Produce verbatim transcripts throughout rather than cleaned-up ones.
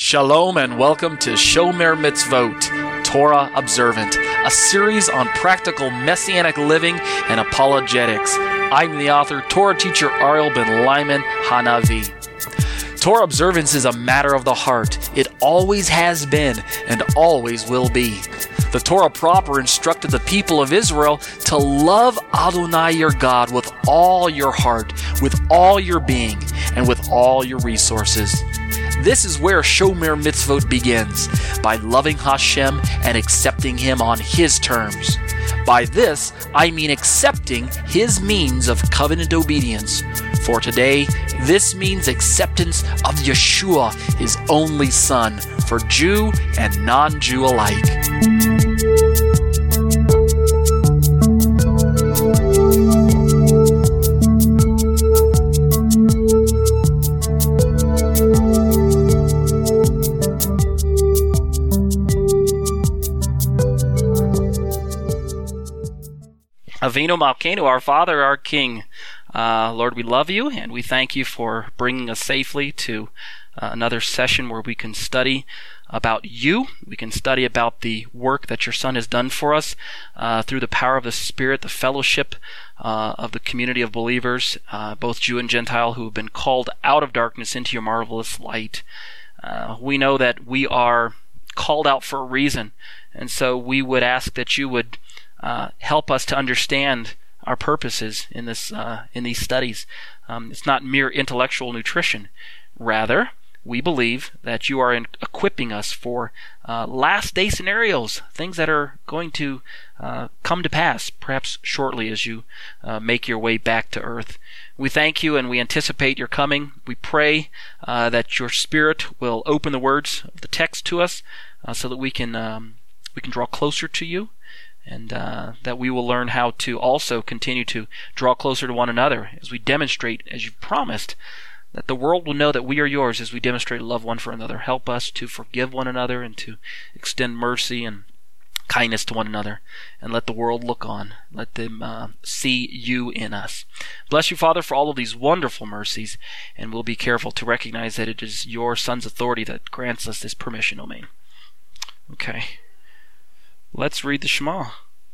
Shalom and welcome to Shomer Mitzvot, Torah Observant, a series on practical Messianic living and apologetics. I'm the author, Torah teacher Ariel Ben Lyman Hanavi. Torah observance is a matter of the heart. It always has been and always will be. The Torah proper instructed the people of Israel to love Adonai your God with all your heart, with all your being, and with all your resources. This is where Shomer Mitzvot begins, by loving Hashem and accepting Him on His terms. By this, I mean accepting His means of covenant obedience. For today, this means acceptance of Yeshua, His only Son, for Jew and non-Jew alike. Avinu Malkeinu, our Father, our King. Uh, Lord, we love you, and we thank you for bringing us safely to uh, another session where we can study about you. We can study about the work that your Son has done for us uh, through the power of the Spirit, the fellowship uh, of the community of believers, uh, both Jew and Gentile, who have been called out of darkness into your marvelous light. Uh, we know that we are called out for a reason, and so we would ask that you would Uh, help us to understand our purposes in this uh, in these studies. Um, it's not mere intellectual nutrition. Rather, we believe that you are in equipping us for uh, last day scenarios, things that are going to uh, come to pass, perhaps shortly as you uh, make your way back to earth. We thank you and we anticipate your coming. We pray uh, that your Spirit will open the words of the text to us uh, so that we can um, we can draw closer to you, and uh, that we will learn how to also continue to draw closer to one another as we demonstrate, as you've promised, that the world will know that we are yours as we demonstrate love one for another. Help us to forgive one another and to extend mercy and kindness to one another, and let the world look on. Let them uh, see you in us. Bless you, Father, for all of these wonderful mercies, and we'll be careful to recognize that it is your Son's authority that grants us this permission, Amen. Okay. Let's read the Shema.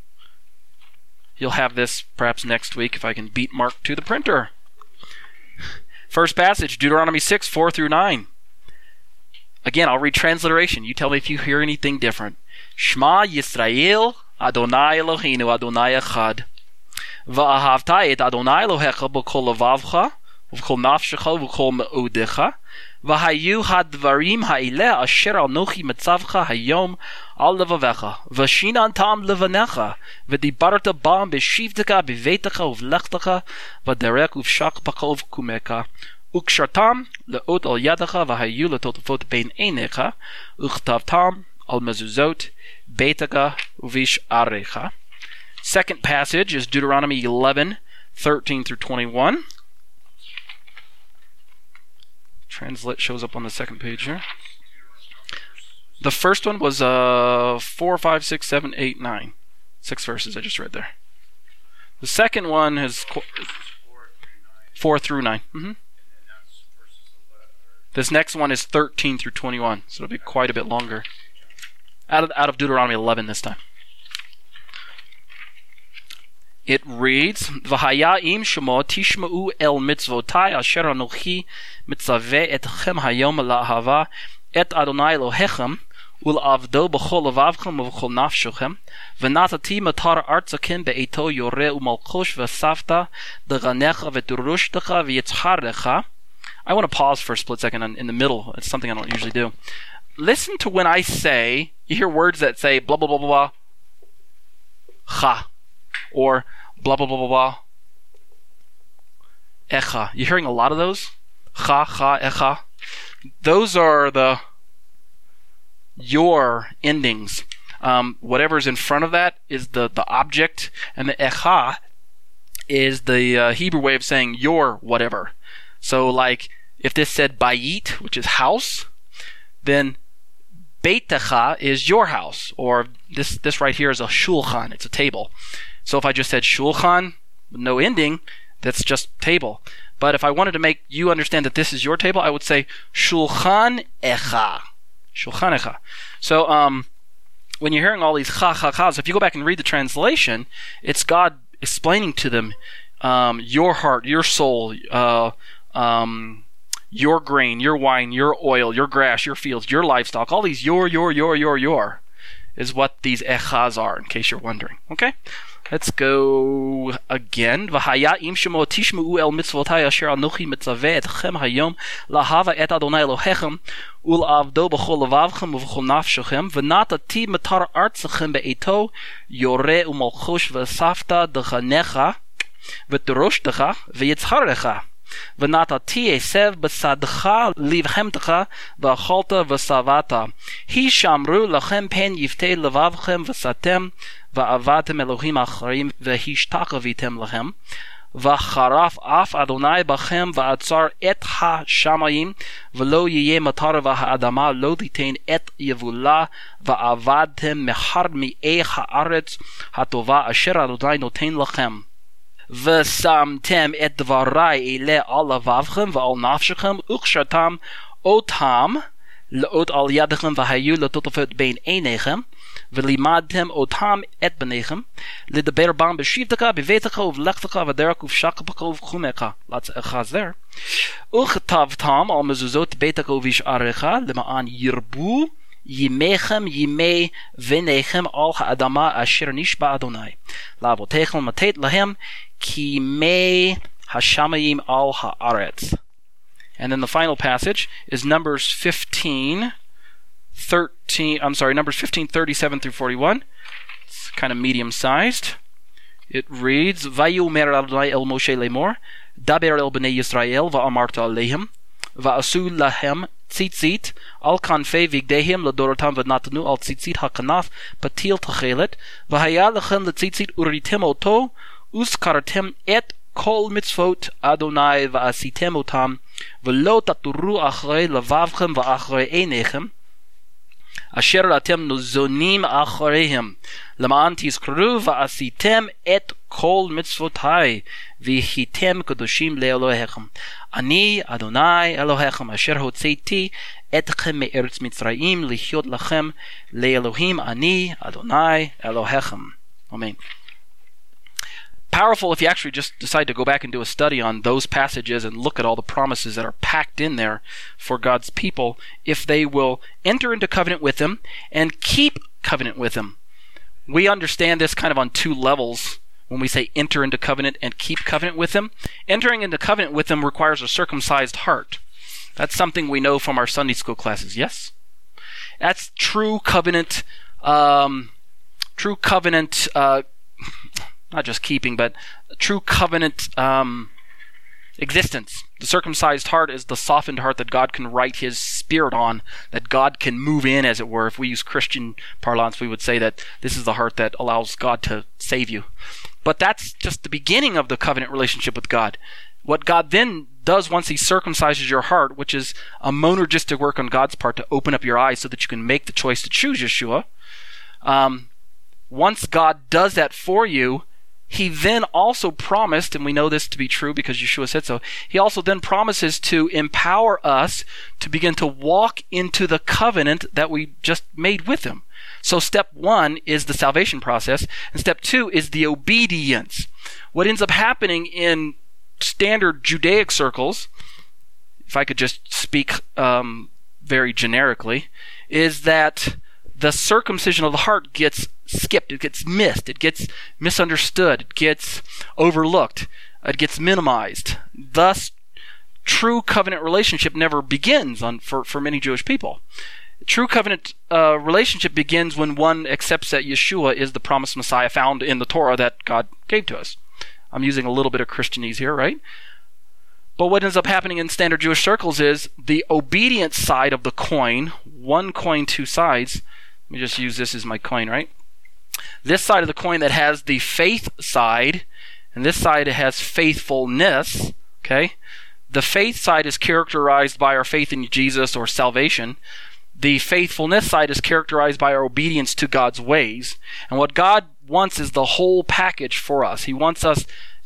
You'll have this perhaps next week if I can beat Mark to the printer. First passage, Deuteronomy six, four through nine. Again, I'll read transliteration. You tell me if you hear anything different. Shema Yisrael, Adonai Eloheinu, Adonai Echad. Va'ahavta et Adonai Elohecha b'kol levavcha, v'kol nafshecha, v'kol me'odecha. V'hayu hadvarim ha'ileh asher anochi metzavcha hayom al levavecha, v'shinantam levanecha, v'dibarta bam b'shivteka b'veitecha uvlechtecha, v'derek uvshak b'kol v'kumeka, ukshartam le'ot al yadecha, v'hayu letotafot bein einecha, uchtavtam al mezuzot beitecha uvish arecha. Second passage is Deuteronomy eleven, thirteen through twenty-one. Translate shows up on the second page here. The first one was uh, four, five, six, seven, eight, nine. Six verses I just read there. The second one is qu- four through nine. Mm-hmm. This next one is thirteen through twenty-one, so it'll be quite a bit longer. Out of, out of Deuteronomy eleven this time. It reads, V'haya im shemo tishma'u el mitzvotai asher anochi mitzaveh etchem hayom la'ahava et Adonai Elohechem ul'avdo b'chol levavchem u'b'chol nafshochem v'natati matar artzakim be'eto yoreh u'malchosh v'safta d'ganecha v'turushtecha v'yitzharecha. I want to pause for a split second in the middle. It's something I don't usually do. Listen to when I say, you hear words that say blah, blah, blah, blah, blah, cha, or blah, blah, blah, blah, blah, echa. You're hearing a lot of those? Cha, cha, echa. Those are the your endings. Um, whatever's in front of that is the, the object, and the echa is the uh, Hebrew way of saying your whatever. So like, if this said bayit, which is house, then beitecha is your house, or this this right here is a shulchan, it's a table. So if I just said shulchan, no ending, that's just table. But if I wanted to make you understand that this is your table, I would say shulchan echa. Shulchanecha. So, um, when you're hearing all these cha cha chas, if you go back and read the translation, it's God explaining to them, um, your heart, your soul, uh, um, your grain, your wine, your oil, your grass, your fields, your livestock, all these your, your, your, your, your, is what these echaz are, in case you're wondering. Okay? Let's go again. V'haya im shemo tishmeu el mitzvotai asher anochi mitzaveh etchem hayom lahava et Adonai Elohechem ul'avdo b'chol levavchem u'v'chol nafshechem v'natati matar artzachem be'eto yoreh u'malchosh v'safta d'chanecha v'toroshdecha v'yitzcharecha v'natati esev b'sadcha livhemtecha v'acholta v'savata hi shamru lachem pen yiftei levavchem v'satem va'avatem Elohim achrim v'hishtakavitem lachem v'charaf af Adonai bachem v'atzar et ha-shamayim v'lo yiyeh matar v'ha'adama lo titein et yevula v'avadtem mechar mi'eh ha'aretz hatova asher Adonai noten lachem v'samtem et dvarai ele al lavavchem v'al nafshechem u'chshatam otam le'ot al yadechem v'hayu le'totofet bein einechem v'limadtem otam et benechem le'deber bam b'shivtecha b'vetecha u'v'lechtecha v'derek u'v'shakapcha u'v'chumecha. Lots of echaz there. U'chetavtam al mezuzot betecha u'v'isharecha lema'an yirbu yimechem yimei v'nechem al ha'adama asher nishba Adonai la'avotechem matet lahem ki mei hashamayim al ha'aretz. And then the final passage is Numbers fifteen, thirteen, I'm sorry, Numbers fifteen, thirty-seven through forty-one. It's kind of medium-sized. It reads, Vayomer Adonai el Moshe lemor, Daber el bnei Yisrael va'amarta alehem, va'asu lahem tzitzit, al kanfei vigdehem ladorotam v'natanu al tzitzit hakanaf patil tachelet, v'haya lechem letzitzit uritem oto, uskartem et kol mitzvot Adonai va'asitem otam, v'lo taturu achrei levavchem va'achrei einechem, asher atem nozonim achreihem, למען תזכרו ועשיתם את כל מצוותיי והייתם קדושים לאלוהיכם. אני אדוני אלוהיכם אשר הוצאתי אתכם מארץ מצרים לחיות לכם לאלוהים אני אדוני אלוהיכם. Amen. Powerful if you actually just decide to go back and do a study on those passages and look at all the promises that are packed in there for God's people if they will enter into covenant with Him and keep covenant with Him. We understand this kind of on two levels when we say enter into covenant and keep covenant with Him. Entering into covenant with Him requires a circumcised heart. That's something we know from our Sunday school classes, yes? That's true covenant, um, true covenant, uh, not just keeping, but true covenant um, existence. The circumcised heart is the softened heart that God can write His Spirit on, that God can move in, as it were. If we use Christian parlance, we would say that this is the heart that allows God to save you. But that's just the beginning of the covenant relationship with God. What God then does once He circumcises your heart, which is a monergistic work on God's part to open up your eyes so that you can make the choice to choose Yeshua, um, once God does that for you, He then also promised, and we know this to be true because Yeshua said so, He also then promises to empower us to begin to walk into the covenant that we just made with Him. So step one is the salvation process, and step two is the obedience. What ends up happening in standard Judaic circles, if I could just speak um, very generically, is that the circumcision of the heart gets skipped, it gets missed, it gets misunderstood, it gets overlooked, it gets minimized. Thus, true covenant relationship never begins on, for, for many Jewish people. True covenant uh, relationship begins when one accepts that Yeshua is the promised Messiah found in the Torah that God gave to us. I'm using a little bit of Christianese here, right? But what ends up happening in standard Jewish circles is the obedience side of the coin, one coin, two sides. Let me just use this as my coin, right? This side of the coin that has the faith side, and this side has faithfulness, okay? The faith side is characterized by our faith in Jesus or salvation. The faithfulness side is characterized by our obedience to God's ways. And what God wants is the whole package for us. He wants us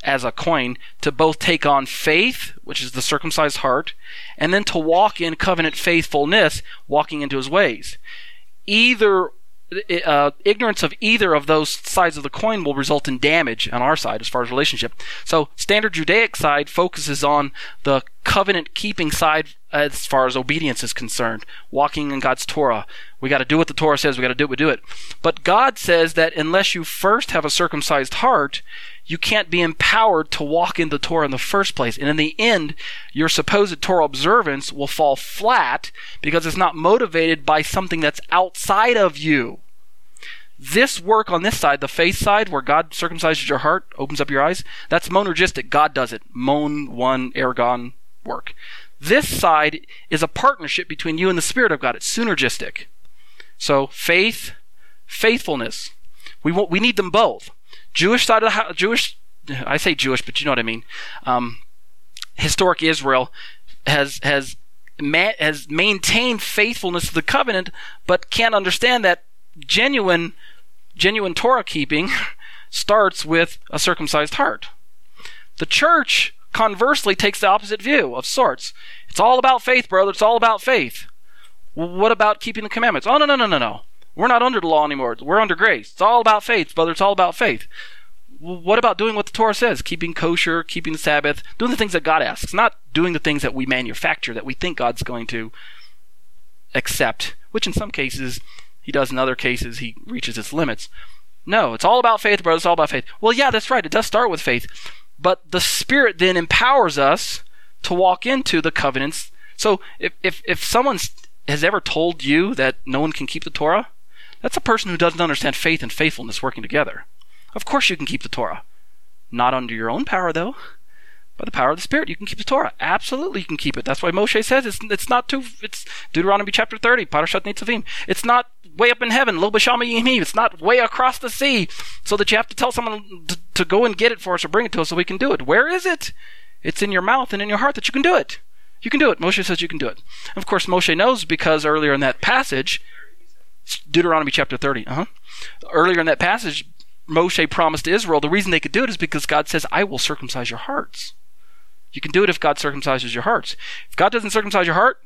as a coin, to both take on faith, which is the circumcised heart, and then to walk in covenant faithfulness, walking into his ways. Either uh, ignorance of either of those sides of the coin will result in damage on our side as far as relationship. So standard Judaic side focuses on the covenant keeping side as far as obedience is concerned, walking in God's Torah. We got to do what the Torah says. We got to do it. We do it. But God says that unless you first have a circumcised heart, you can't be empowered to walk in the Torah in the first place. And in the end, your supposed Torah observance will fall flat because it's not motivated by something that's outside of you. This work on this side, the faith side, where God circumcises your heart, opens up your eyes, that's monergistic. God does it. Mon, one, ergon work. This side is a partnership between you and the Spirit of God. It's synergistic. So faith, faithfulness. We want, we need them both. Jewish side of the house, Jewish, I say Jewish, but you know what I mean. Um, historic Israel has has ma- has maintained faithfulness to the covenant, but can't understand that genuine genuine Torah keeping starts with a circumcised heart. The church, conversely, takes the opposite view of sorts. It's all about faith, brother. It's all about faith. Well, what about keeping the commandments? Oh, no, no, no, no, no. We're not under the law anymore. We're under grace. It's all about faith, brother. It's all about faith. Well, what about doing what the Torah says? Keeping kosher, keeping the Sabbath, doing the things that God asks, not doing the things that we manufacture, that we think God's going to accept, which in some cases he does, in other cases he reaches its limits. No, it's all about faith, brother. It's all about faith. Well, yeah, that's right. It does start with faith. But the Spirit then empowers us to walk into the covenants. So if if, if someone has ever told you that no one can keep the Torah, that's a person who doesn't understand faith and faithfulness working together. Of course you can keep the Torah. Not under your own power, though. By the power of the Spirit, you can keep the Torah. Absolutely you can keep it. That's why Moshe says it's it's not too, it's Deuteronomy chapter thirty, Parashat Nitzavim. It's not way up in heaven, Lo b'shama yimim. It's not way across the sea, so that you have to tell someone to, to go and get it for us or bring it to us so we can do it. Where is it? It's in your mouth and in your heart that you can do it. You can do it. Moshe says you can do it. Of course, Moshe knows because earlier in that passage, Deuteronomy chapter thirty, uh-huh. Earlier in that passage, Moshe promised to Israel the reason they could do it is because God says, I will circumcise your hearts. You can do it if God circumcises your hearts. If God doesn't circumcise your heart,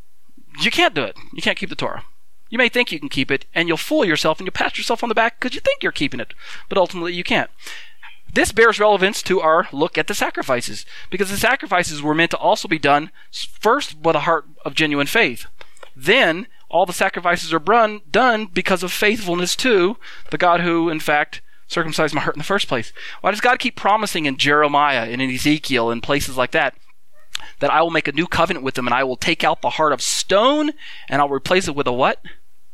you can't do it. You can't keep the Torah. You may think you can keep it, and you'll fool yourself, and you'll pat yourself on the back because you think you're keeping it, but ultimately you can't. This bears relevance to our look at the sacrifices, because the sacrifices were meant to also be done first with a heart of genuine faith. Then, all the sacrifices are brun, done because of faithfulness to the God who, in fact, circumcised my heart in the first place. Why does God keep promising in Jeremiah and in Ezekiel and places like that, that I will make a new covenant with them and I will take out the heart of stone and I'll replace it with a what?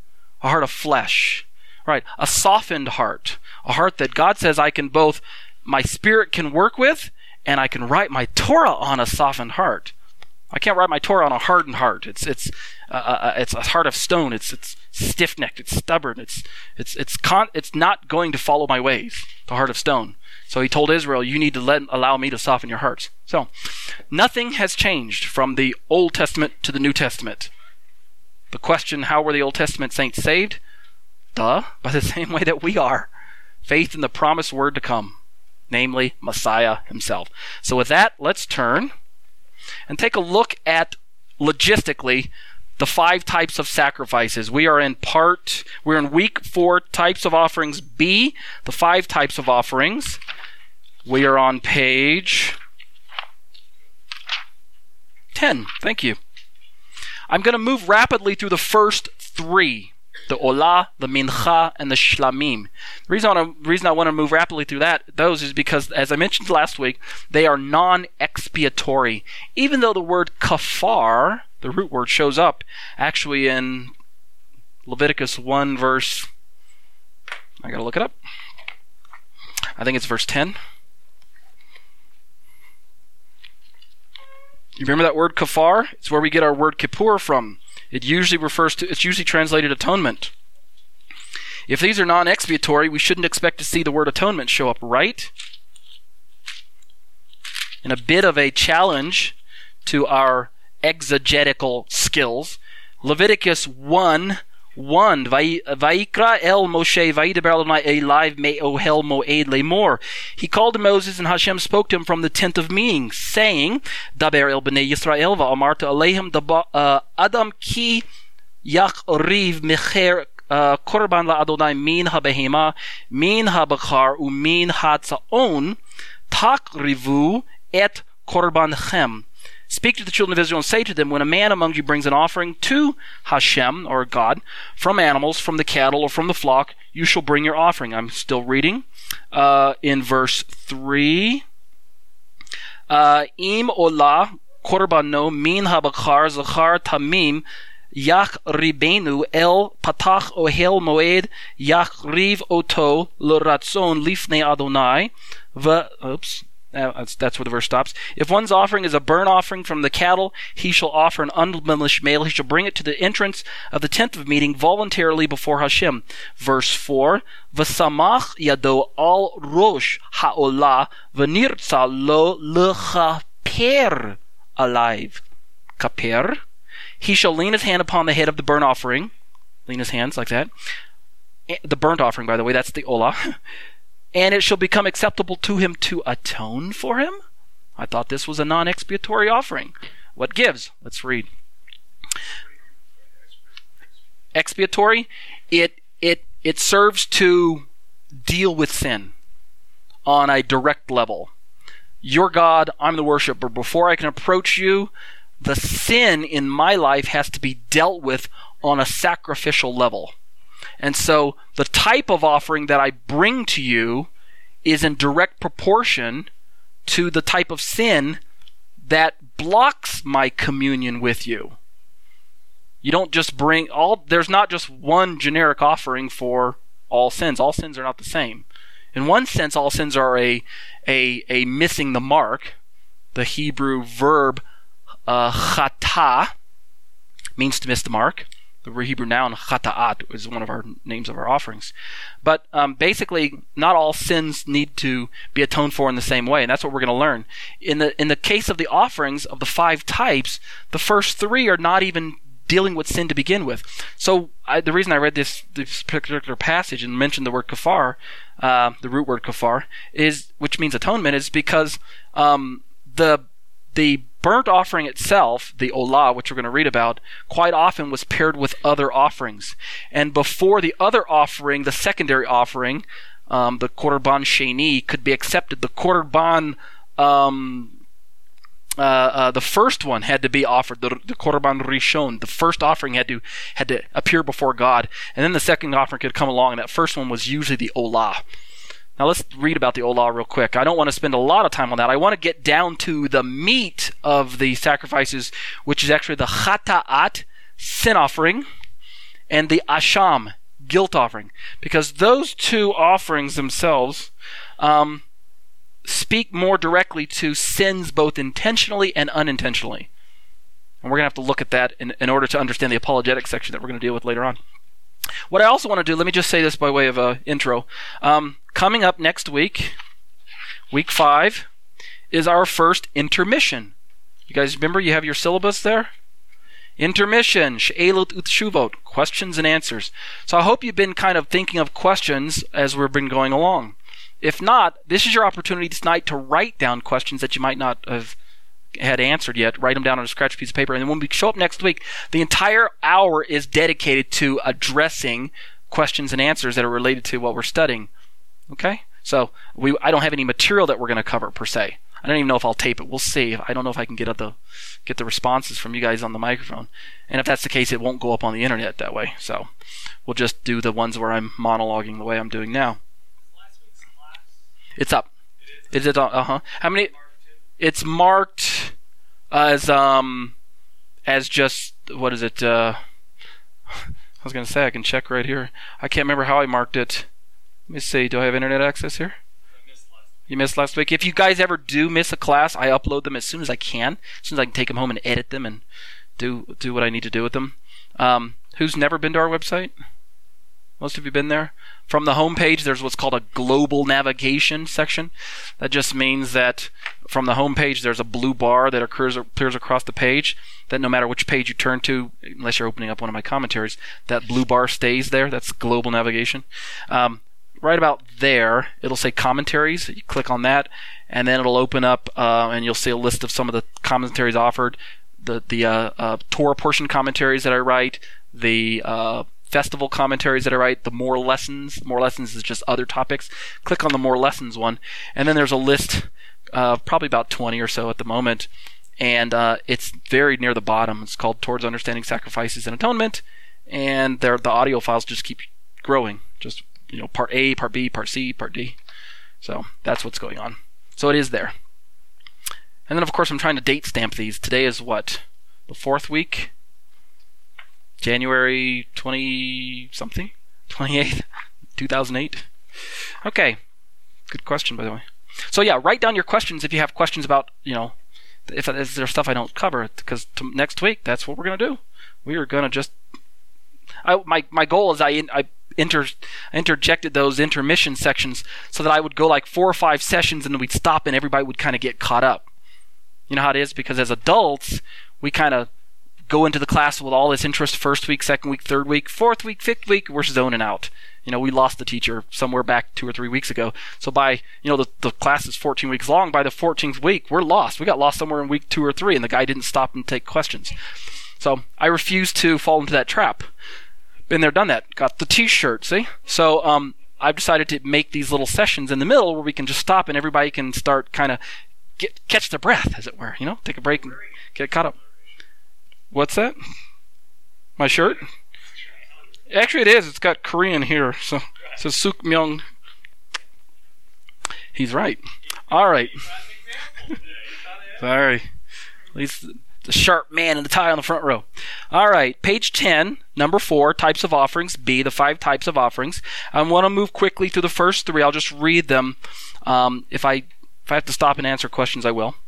A heart of flesh. Right, a softened heart. A heart that God says I can both, my spirit can work with, and I can write my Torah on a softened heart. I can't write my Torah on a hardened heart. It's it's uh, uh, it's a heart of stone. It's it's stiff-necked. It's stubborn. It's it's it's con- it's not going to follow my ways. The heart of stone. So he told Israel, you need to let allow me to soften your hearts. So nothing has changed from the Old Testament to the New Testament. The question, how were the Old Testament saints saved? Duh, by the same way that we are. Faith in the promised word to come, namely Messiah himself. So with that, let's turn and take a look at, logistically, the five types of sacrifices. We are in part, we're in week four, types of offerings B, the five types of offerings. We are on page ten. Thank you. I'm going to move rapidly through the first three. The Olah, the Mincha, and the Shlamim. The reason I, want to, reason I want to move rapidly through that, those is because, as I mentioned last week, they are non-expiatory. Even though the word kafar, the root word, shows up actually in Leviticus one verse, I gotta look it up. I think it's verse ten. You remember that word kafar? It's where we get our word kippur from. It usually refers to, it's usually translated atonement. If these are non-expiatory, we shouldn't expect to see the word atonement show up, right? In a bit of a challenge to our exegetical skills, Leviticus one, one. Vayikra el Moshe vayidaber Adonai eliv me ohel moed lemor. He called to Moses, and Hashem spoke to him from the tent of meeting, saying, Daber el bnei Yisrael va'amarta alehem adam ki yachriv mecher korban la Adonai min habehema min habakar umin hatzaon takrivu et korbanchem. Speak to the children of Israel and say to them, when a man among you brings an offering to Hashem, or God, from animals, from the cattle, or from the flock, you shall bring your offering. I'm still reading. Uh, in verse three, Im olah korbano min habakar zachar tamim yach ribenu el patach ohel moed yach riv oto l'ratzon lifnei Adonai. Va, oops. Uh, that's, that's where the verse stops. If one's offering is a burnt offering from the cattle, he shall offer an unblemished male. He shall bring it to the entrance of the tent of meeting voluntarily before Hashem. Verse four, V'samach yado al rosh ha'olah v'nirtza lo l'chaper alive. Kaper. He shall lean his hand upon the head of the burnt offering. Lean his hands like that. The burnt offering, by the way, that's the olah. And it shall become acceptable to him to atone for him? I thought this was a non-expiatory offering. What gives? Let's read. Expiatory, it it it serves to deal with sin on a direct level. You're God, I'm the worshiper. Before I can approach you, the sin in my life has to be dealt with on a sacrificial level. And so the type of offering that I bring to you is in direct proportion to the type of sin that blocks my communion with you. You don't just bring all, there's not just one generic offering for all sins. All sins are not the same. In one sense, all sins are a a, a missing the mark. The Hebrew verb uh, chata means to miss the mark. The Hebrew noun chata'at is one of our names of our offerings. But um, basically, not all sins need to be atoned for in the same way, and that's what we're going to learn. In the in the case of the offerings of the five types, the first three are not even dealing with sin to begin with. So I, the reason I read this, this particular passage and mentioned the word kafar, uh, the root word kafar, is which means atonement, is because um, the the burnt offering itself, the olah, which we're going to read about, quite often was paired with other offerings. And before the other offering, the secondary offering, um, the korban sheni, could be accepted, the korban, um, uh, uh, the first one had to be offered, the, the korban rishon, the first offering had to had to appear before God, and then the second offering could come along, and that first one was usually the olah. Now let's read about the olah real quick. I don't want to spend a lot of time on that. I want to get down to the meat of the sacrifices, which is actually the chata'at, sin offering, and the asham, guilt offering. Because those two offerings themselves um, speak more directly to sins both intentionally and unintentionally. And we're going to have to look at that in, in order to understand the apologetic section that we're going to deal with later on. What I also want to do, let me just say this by way of an intro. Um, coming up next week, week five, is our first intermission. You guys remember you have your syllabus there? Intermission, she'elut utshuvot, questions and answers. So I hope you've been kind of thinking of questions as we've been going along. If not, this is your opportunity tonight to write down questions that you might not have had answered yet. Write them down on a scratch piece of paper, and then when we show up next week, the entire hour is dedicated to addressing questions and answers that are related to what we're studying. Okay? So we I don't have any material that we're going to cover per se. I don't even know if I'll tape it. We'll see. I don't know if I can get the get the responses from you guys on the microphone. And if that's the case, it won't go up on the internet that way. So we'll just do the ones where I'm monologuing the way I'm doing now. Last week's class. It's up. It is. Is it? Uh huh. How many? It's marked as um as just what is it? Uh, I was gonna say I can check right here. I can't remember how I marked it. Let me see. Do I have internet access here? I missed last week. You missed last week. If you guys ever do miss a class, I upload them as soon as I can. As soon as I can take them home and edit them and do do what I need to do with them. Um, who's never been to our website? Most of you been there? From the home page, there's what's called a global navigation section. That just means that from the home page, there's a blue bar that occurs appears across the page, that no matter which page you turn to, unless you're opening up one of my commentaries, that blue bar stays there. That's global navigation. Um, right about there, it'll say commentaries. You click on that, and then it'll open up, uh, and you'll see a list of some of the commentaries offered, the, the uh, uh, Torah portion commentaries that I write, the... Uh, festival commentaries that I write, the more lessons. More lessons is just other topics. Click on the more lessons one, and then there's a list of probably about twenty or so at the moment, and uh, it's very near the bottom. It's called Towards Understanding Sacrifices and Atonement, and there the audio files just keep growing. Just, you know, part A, part B, part C, part D. So that's what's going on. So it is there. And then, of course, I'm trying to date stamp these. Today is what? The fourth week? January twenty-something? twenty-eighth? two thousand eight? Okay. Good question, by the way. So yeah, write down your questions if you have questions about, you know, if is there stuff I don't cover, because to next week, that's what we're going to do. We are going to just... I, my, my goal is I, I inter, interjected those intermission sections so that I would go like four or five sessions and then we'd stop and everybody would kind of get caught up. You know how it is? Because as adults, we kind of go into the class with all this interest first week, second week, third week, fourth week, fifth week, we're zoning out. You know, we lost the teacher somewhere back two or three weeks ago. So by, you know, the, the class is fourteen weeks long. By the fourteenth week, we're lost. We got lost somewhere in week two or three, and the guy didn't stop and take questions. So I refuse to fall into that trap. Been there, done that. Got the t-shirt, see? So um, I've decided to make these little sessions in the middle where we can just stop and everybody can start kind of get catch their breath, as it were. You know, take a break and get caught up. What's that? My shirt? Actually, it is. It's got Korean here. So it says Suk Myung. He's right. All right. Sorry. At least the sharp man in the tie on the front row. All right. Page ten, number four, types of offerings. B, the five types of offerings. I want to move quickly through the first three. I'll just read them. Um, if I if I have to stop and answer questions, I will.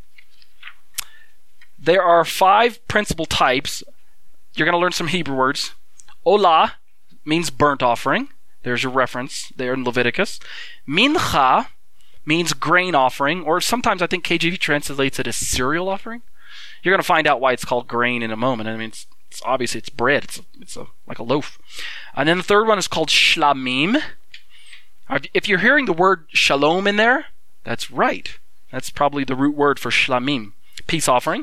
There are five principal types. You're going to learn some Hebrew words. Olah means burnt offering. There's your reference there in Leviticus. Mincha means grain offering, or sometimes I think K J V translates it as cereal offering. You're going to find out why it's called grain in a moment. I mean, it's, it's obviously it's bread. It's a, it's a, like a loaf. And then the third one is called shlamim. If you're hearing the word shalom in there, that's right. That's probably the root word for shlamim. Peace offering.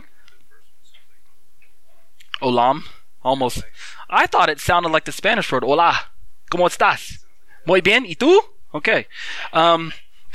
Olam, almost. I thought it sounded like the Spanish word, hola, ¿cómo estás? Muy bien, ¿y tú? Okay. Um,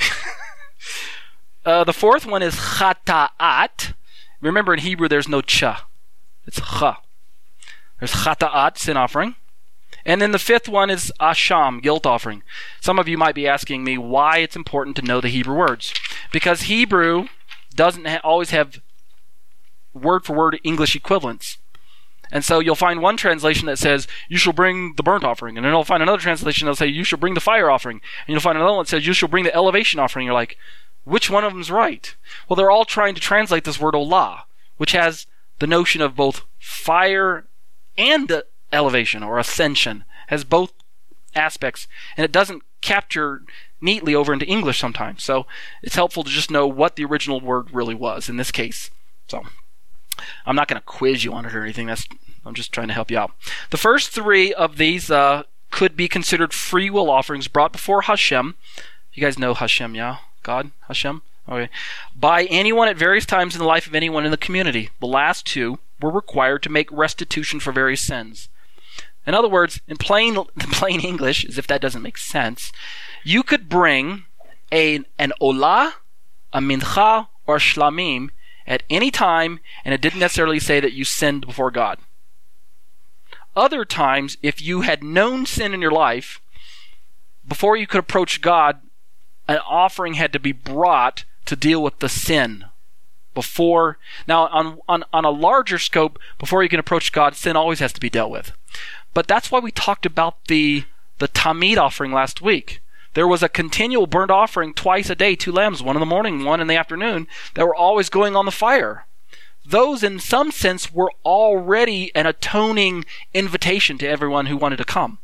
uh, the fourth one is chata'at. Remember in Hebrew there's no cha. It's cha. There's chata'at, sin offering. And then the fifth one is asham, guilt offering. Some of you might be asking me why it's important to know the Hebrew words. Because Hebrew doesn't ha- always have word-for-word English equivalents. And so you'll find one translation that says, you shall bring the burnt offering. And then you'll find another translation that'll say, you shall bring the fire offering. And you'll find another one that says, you shall bring the elevation offering. You're like, which one of them's right? Well, they're all trying to translate this word olah, which has the notion of both fire and elevation or ascension. Has both aspects. And it doesn't capture neatly over into English sometimes. So it's helpful to just know what the original word really was in this case. So I'm not going to quiz you on it or anything. That's I'm just trying to help you out. The first three of these uh, could be considered free will offerings brought before Hashem. You guys know Hashem, yeah? God? Hashem? Okay. By anyone at various times in the life of anyone in the community. The last two were required to make restitution for various sins. In other words, in plain plain English, as if that doesn't make sense, you could bring a, an olah, a mincha, or shlamim at any time, and it didn't necessarily say that you sinned before God. Other times, if you had known sin in your life, before you could approach God, an offering had to be brought to deal with the sin. Before, now on, on, on a larger scope, before you can approach God, sin always has to be dealt with. But that's why we talked about the, the Tamid offering last week. There was a continual burnt offering twice a day, two lambs, one in the morning, one in the afternoon, that were always going on the fire. Those, in some sense, were already an atoning invitation to everyone who wanted to come.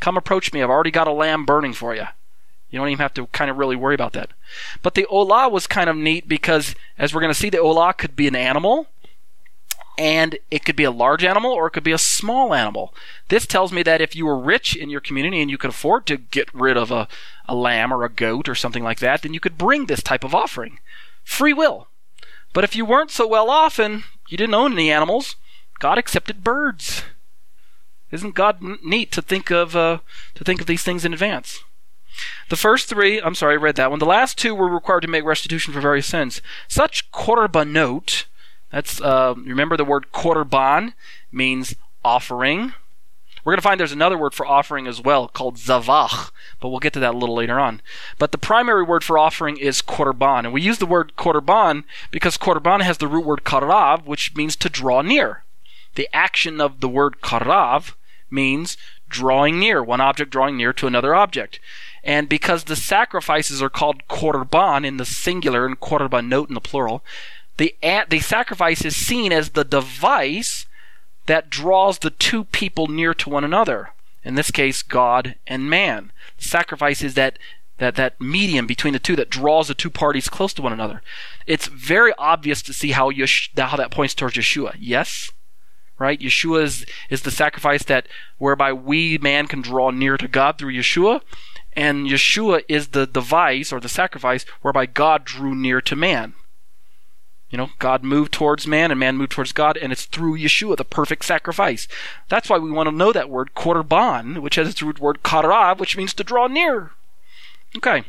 Come approach me. I've already got a lamb burning for you. You don't even have to kind of really worry about that. But the olah was kind of neat because, as we're going to see, the olah could be an animal, and it could be a large animal or it could be a small animal. This tells me that if you were rich in your community and you could afford to get rid of a, a lamb or a goat or something like that, then you could bring this type of offering. Free will. But if you weren't so well off and you didn't own any animals, God accepted birds. Isn't God n- neat to think of uh, to think of these things in advance? The first three, I'm sorry, I read that one. The last two were required to make restitution for various sins. Such korbanot, that's, uh, remember the word korban means offering. We're going to find there's another word for offering as well called zavach, but we'll get to that a little later on. But the primary word for offering is korban. And we use the word korban because korban has the root word karav, which means to draw near. The action of the word karav means drawing near, one object drawing near to another object. And because the sacrifices are called korban in the singular and korbanot in the plural, the, the sacrifice is seen as the device that draws the two people near to one another. In this case, God and man. The sacrifice is that, that, that medium between the two that draws the two parties close to one another. It's very obvious to see how, Yesh- how that points towards Yeshua. Yes? Right? Yeshua is, is the sacrifice that whereby we, man, can draw near to God through Yeshua. And Yeshua is the device or the sacrifice whereby God drew near to man. You know, God moved towards man and man moved towards God, and it's through Yeshua, the perfect sacrifice. That's why we want to know that word, korban, which has its root word karav, which means to draw near. Okay.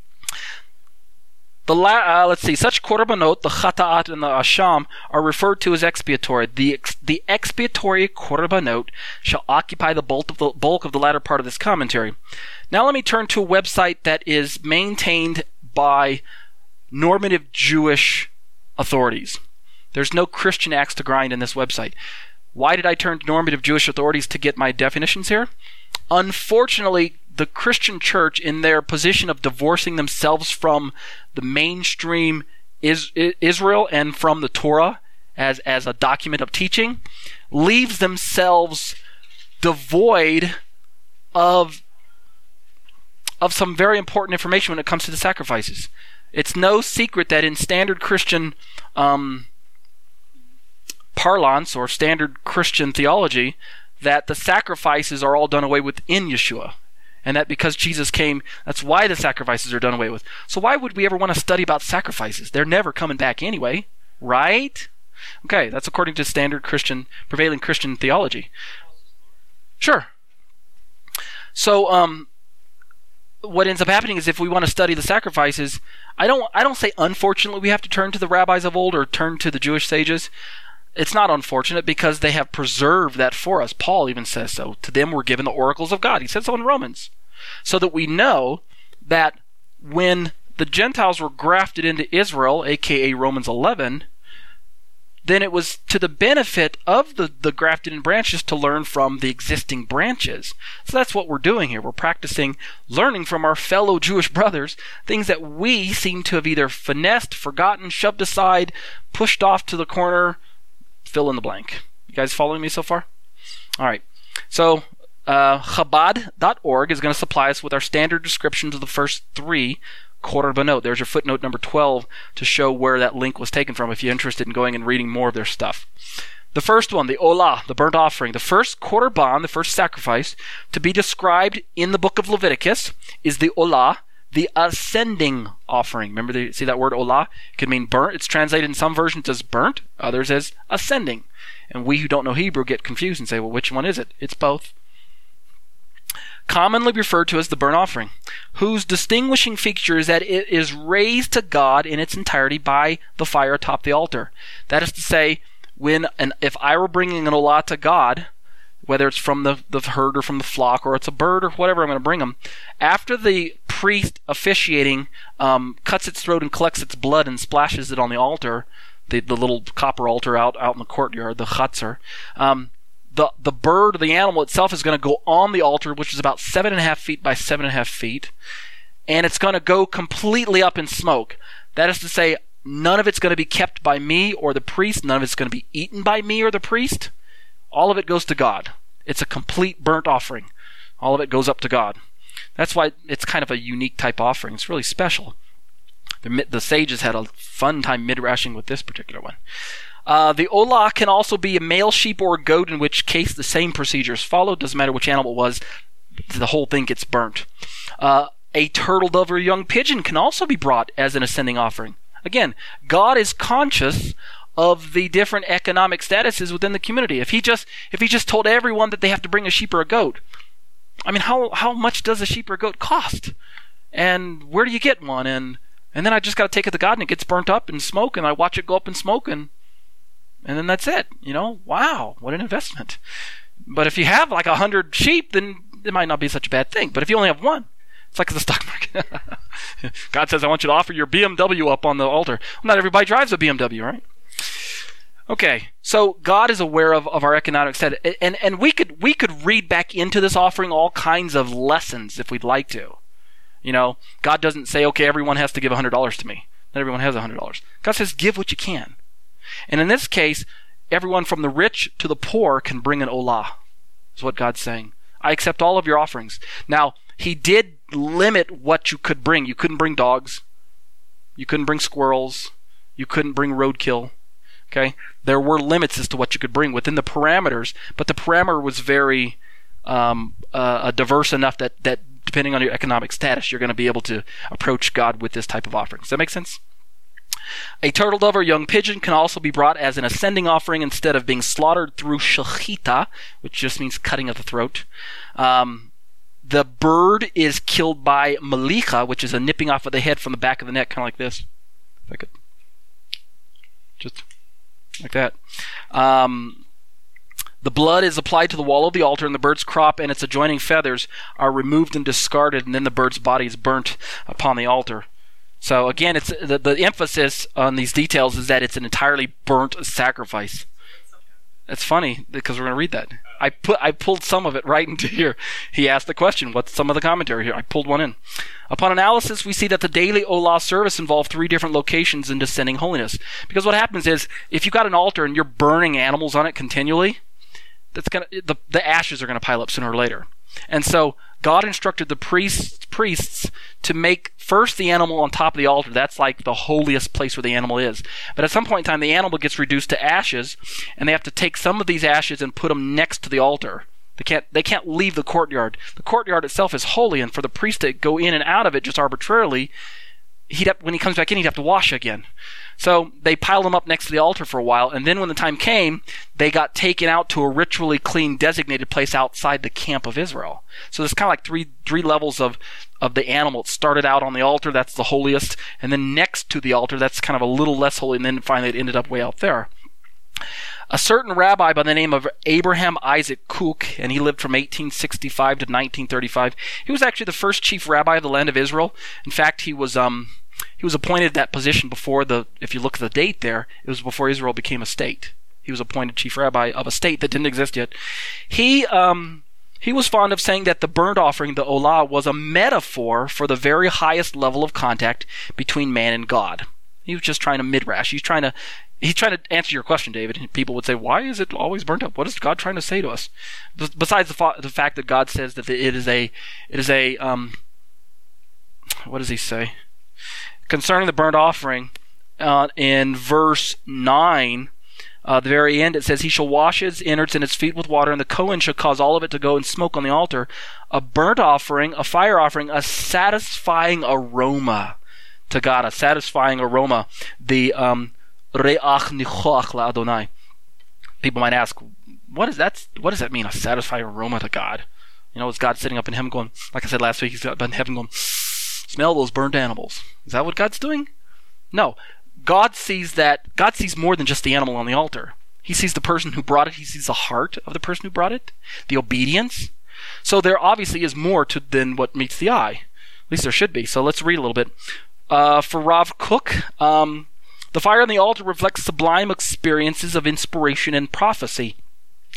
The la- uh, let's see, such korbanot, the chata'at and the asham, are referred to as expiatory. The ex- the expiatory korbanot shall occupy the bulk of the bulk of the latter part of this commentary. Now let me turn to a website that is maintained by normative Jewish authorities. There's no Christian axe to grind in this website. Why did I turn to normative Jewish authorities to get my definitions here? Unfortunately, the Christian church, in their position of divorcing themselves from the mainstream is, Israel and from the Torah as, as a document of teaching, leaves themselves devoid of, of some very important information when it comes to the sacrifices. It's no secret that in standard Christian um, parlance or standard Christian theology, that the sacrifices are all done away with in Yeshua. And that because Jesus came, that's why the sacrifices are done away with. So why would we ever want to study about sacrifices? They're never coming back anyway, right? Okay, that's according to standard Christian, prevailing Christian theology. Sure. So, um, what ends up happening is if we want to study the sacrifices, I don't, I don't say unfortunately we have to turn to the rabbis of old or turn to the Jewish sages. It's not unfortunate because they have preserved that for us. Paul even says so. To them were given the oracles of God. He said so in Romans. So that we know that when the Gentiles were grafted into Israel, aka Romans eleven, then it was to the benefit of the, the grafted in branches to learn from the existing branches. So that's what we're doing here. We're practicing learning from our fellow Jewish brothers, things that we seem to have either finessed, forgotten, shoved aside, pushed off to the corner, fill in the blank. You guys following me so far? All right. So uh, Chabad dot org is going to supply us with our standard descriptions of the first three korbanot. There's your footnote number twelve to show where that link was taken from if you're interested in going and reading more of their stuff. The first one, the olah, the burnt offering, the first korban, the first sacrifice, to be described in the book of Leviticus is the olah, the ascending offering. Remember, the, see that word olah? It can mean burnt. It's translated in some versions as burnt, others as ascending. And we who don't know Hebrew get confused and say, well, which one is it? It's both. Commonly referred to as the burnt offering, whose distinguishing feature is that it is raised to God in its entirety by the fire atop the altar. That is to say, when an, if I were bringing an olah to God, whether it's from the, the herd or from the flock or it's a bird or whatever I'm going to bring them, after the priest officiating um, cuts its throat and collects its blood and splashes it on the altar, the, the little copper altar out, out in the courtyard, the chatzar, um, the, the bird or the animal itself is going to go on the altar, which is about seven and a half feet by seven and a half feet, and it's going to go completely up in smoke. That is to say, none of it's going to be kept by me or the priest, none of it's going to be eaten by me or the priest. All of it goes to God. It's a complete burnt offering. All of it goes up to God. That's why it's kind of a unique type offering. It's really special. The, the sages had a fun time midrashing with this particular one. Uh, the olah can also be a male sheep or a goat, in which case the same procedure is followed. Doesn't matter which animal it was, the whole thing gets burnt. Uh, a turtle dove or a young pigeon can also be brought as an ascending offering. Again, God is conscious of the different economic statuses within the community. If he just if he just told everyone that they have to bring a sheep or a goat, I mean, how how much does a sheep or a goat cost? And where do you get one? And and then I just got to take it to God, and it gets burnt up in smoke, and I watch it go up in smoke, and and then that's it. You know, wow, what an investment. But if you have like a hundred sheep, then it might not be such a bad thing. But if you only have one, it's like the stock market. God says, I want you to offer your B M W up on the altar. Well, not everybody drives a B M W, right? Okay, so God is aware of, of our economic status, and and we could we could read back into this offering all kinds of lessons if we'd like to. You know, God doesn't say, okay, everyone has to give one hundred dollars to me. Not everyone has one hundred dollars. God says, give what you can. And in this case, everyone from the rich to the poor can bring an olah, is what God's saying. I accept all of your offerings. Now, he did limit what you could bring. You couldn't bring dogs. You couldn't bring squirrels. You couldn't bring roadkill. Okay, there were limits as to what you could bring within the parameters, but the parameter was very um, uh, diverse enough that, that depending on your economic status, you're going to be able to approach God with this type of offering. Does that make sense? A turtle dove or young pigeon can also be brought as an ascending offering instead of being slaughtered through shechita, which just means cutting of the throat. Um, the bird is killed by malicha, which is a nipping off of the head from the back of the neck, kind of like this. If I could just... like that. Um, the blood is applied to the wall of the altar, and the bird's crop and its adjoining feathers are removed and discarded, and then the bird's body is burnt upon the altar. So again, it's the, the emphasis on these details is that it's an entirely burnt sacrifice. It's funny because we're going to read that. I put I pulled some of it right into here. He asked the question, what's some of the commentary here? I pulled one in. Upon analysis, we see that the daily olah service involved three different locations in descending holiness. Because what happens is, if you've got an altar and you're burning animals on it continually, that's gonna the, the ashes are going to pile up sooner or later. And so God instructed the priests priests to make first the animal on top of the altar. That's like the holiest place where the animal is. But at some point in time, the animal gets reduced to ashes, and they have to take some of these ashes and put them next to the altar. They can't they can't leave the courtyard. The courtyard itself is holy, and for the priest to go in and out of it just arbitrarily, he'd have, when he comes back in, he'd have to wash again. So they piled them up next to the altar for a while, and then when the time came, they got taken out to a ritually clean, designated place outside the camp of Israel. So there's kind of like three three levels of, of the animal. It started out on the altar, that's the holiest, and then next to the altar, that's kind of a little less holy, and then finally it ended up way out there. A certain rabbi by the name of Abraham Isaac Kook, and he lived from eighteen sixty-five to nineteen thirty-five. He was actually the first chief rabbi of the land of Israel. In fact, he was um he was appointed that position before the, if you look at the date there, it was before Israel became a state. He was appointed chief rabbi of a state that didn't exist yet. He um he was fond of saying that the burnt offering, the olah, was a metaphor for the very highest level of contact between man and God. He was just trying to midrash. He's trying to He's trying to answer your question, David. And people would say, why is it always burnt up? What is God trying to say to us? B- besides the, fa- the fact that God says that it is a, it is a, um, what does he say? Concerning the burnt offering, uh, in verse nine, uh, the very end, it says, he shall wash his innards and his feet with water, and the Kohen shall cause all of it to go and smoke on the altar. A burnt offering, a fire offering, a satisfying aroma to God, a satisfying aroma. The, um, Re'ach nichoach la'Adonai. People might ask, what is that? What does that mean? A satisfying aroma to God? You know, is God sitting up in heaven going, like I said last week, he's up in heaven going, smell those burnt animals. Is that what God's doing? No. God sees that, God sees more than just the animal on the altar. He sees the person who brought it. He sees the heart of the person who brought it, the obedience. So there obviously is more to than what meets the eye. At least there should be. So let's read a little bit. Uh, for Rav Kook, um, the fire on the altar reflects sublime experiences of inspiration and prophecy.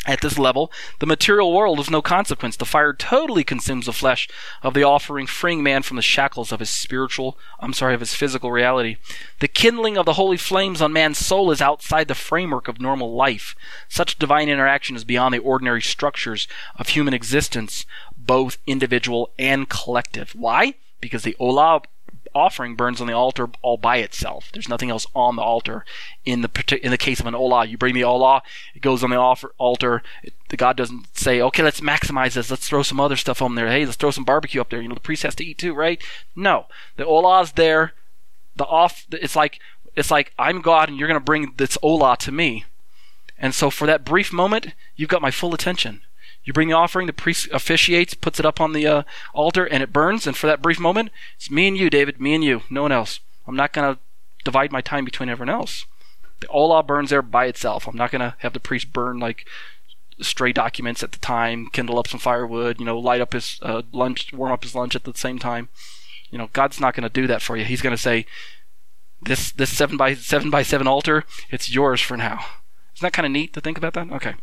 At this level, the material world is no consequence. The fire totally consumes the flesh of the offering, freeing man from the shackles of his spiritual, I'm sorry, of his physical reality. The kindling of the holy flames on man's soul is outside the framework of normal life. Such divine interaction is beyond the ordinary structures of human existence, both individual and collective. Why? Because the olah offering burns on the altar all by itself. There's nothing else on the altar. In the in the case of an olah, you bring the olah, it goes on the offer, altar. It, the God doesn't say, okay, let's maximize this. Let's throw some other stuff on there. Hey, let's throw some barbecue up there. You know, the priest has to eat too, right? No, the olah's there. The off, it's like it's like I'm God, and you're going to bring this olah to me. And so, for that brief moment, you've got my full attention. You bring the offering, the priest officiates, puts it up on the uh, altar, and it burns. And for that brief moment, it's me and you, David, me and you, no one else. I'm not going to divide my time between everyone else. The olah burns there by itself. I'm not going to have the priest burn like stray documents at the time, kindle up some firewood, you know, light up his uh, lunch, warm up his lunch at the same time. You know, God's not going to do that for you. He's going to say, this this seven by seven by seven altar, it's yours for now. Isn't that kind of neat to think about that? Okay.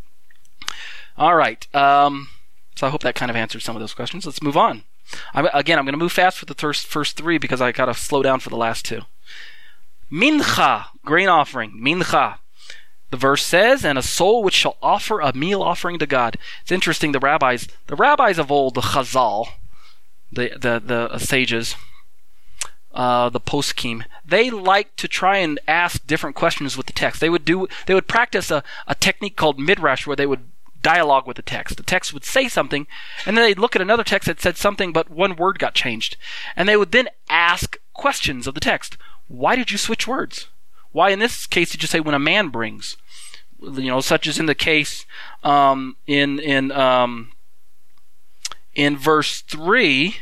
All right, um, so I hope that kind of answers some of those questions. Let's move on. I'm, again, I'm going to move fast for the first, first three because I got to slow down for the last two. Mincha, grain offering, mincha. The verse says, and a soul which shall offer a meal offering to God. It's interesting, the rabbis, the rabbis of old, the Chazal, the the, the sages, uh, the poskim, they like to try and ask different questions with the text. They would do, they would practice a, a technique called midrash where they would dialogue with the text. The text would say something, and then they'd look at another text that said something, but one word got changed. And they would then ask questions of the text. Why did you switch words? Why in this case did you say when a man brings? You know, such as in the case um, in in um, in verse three.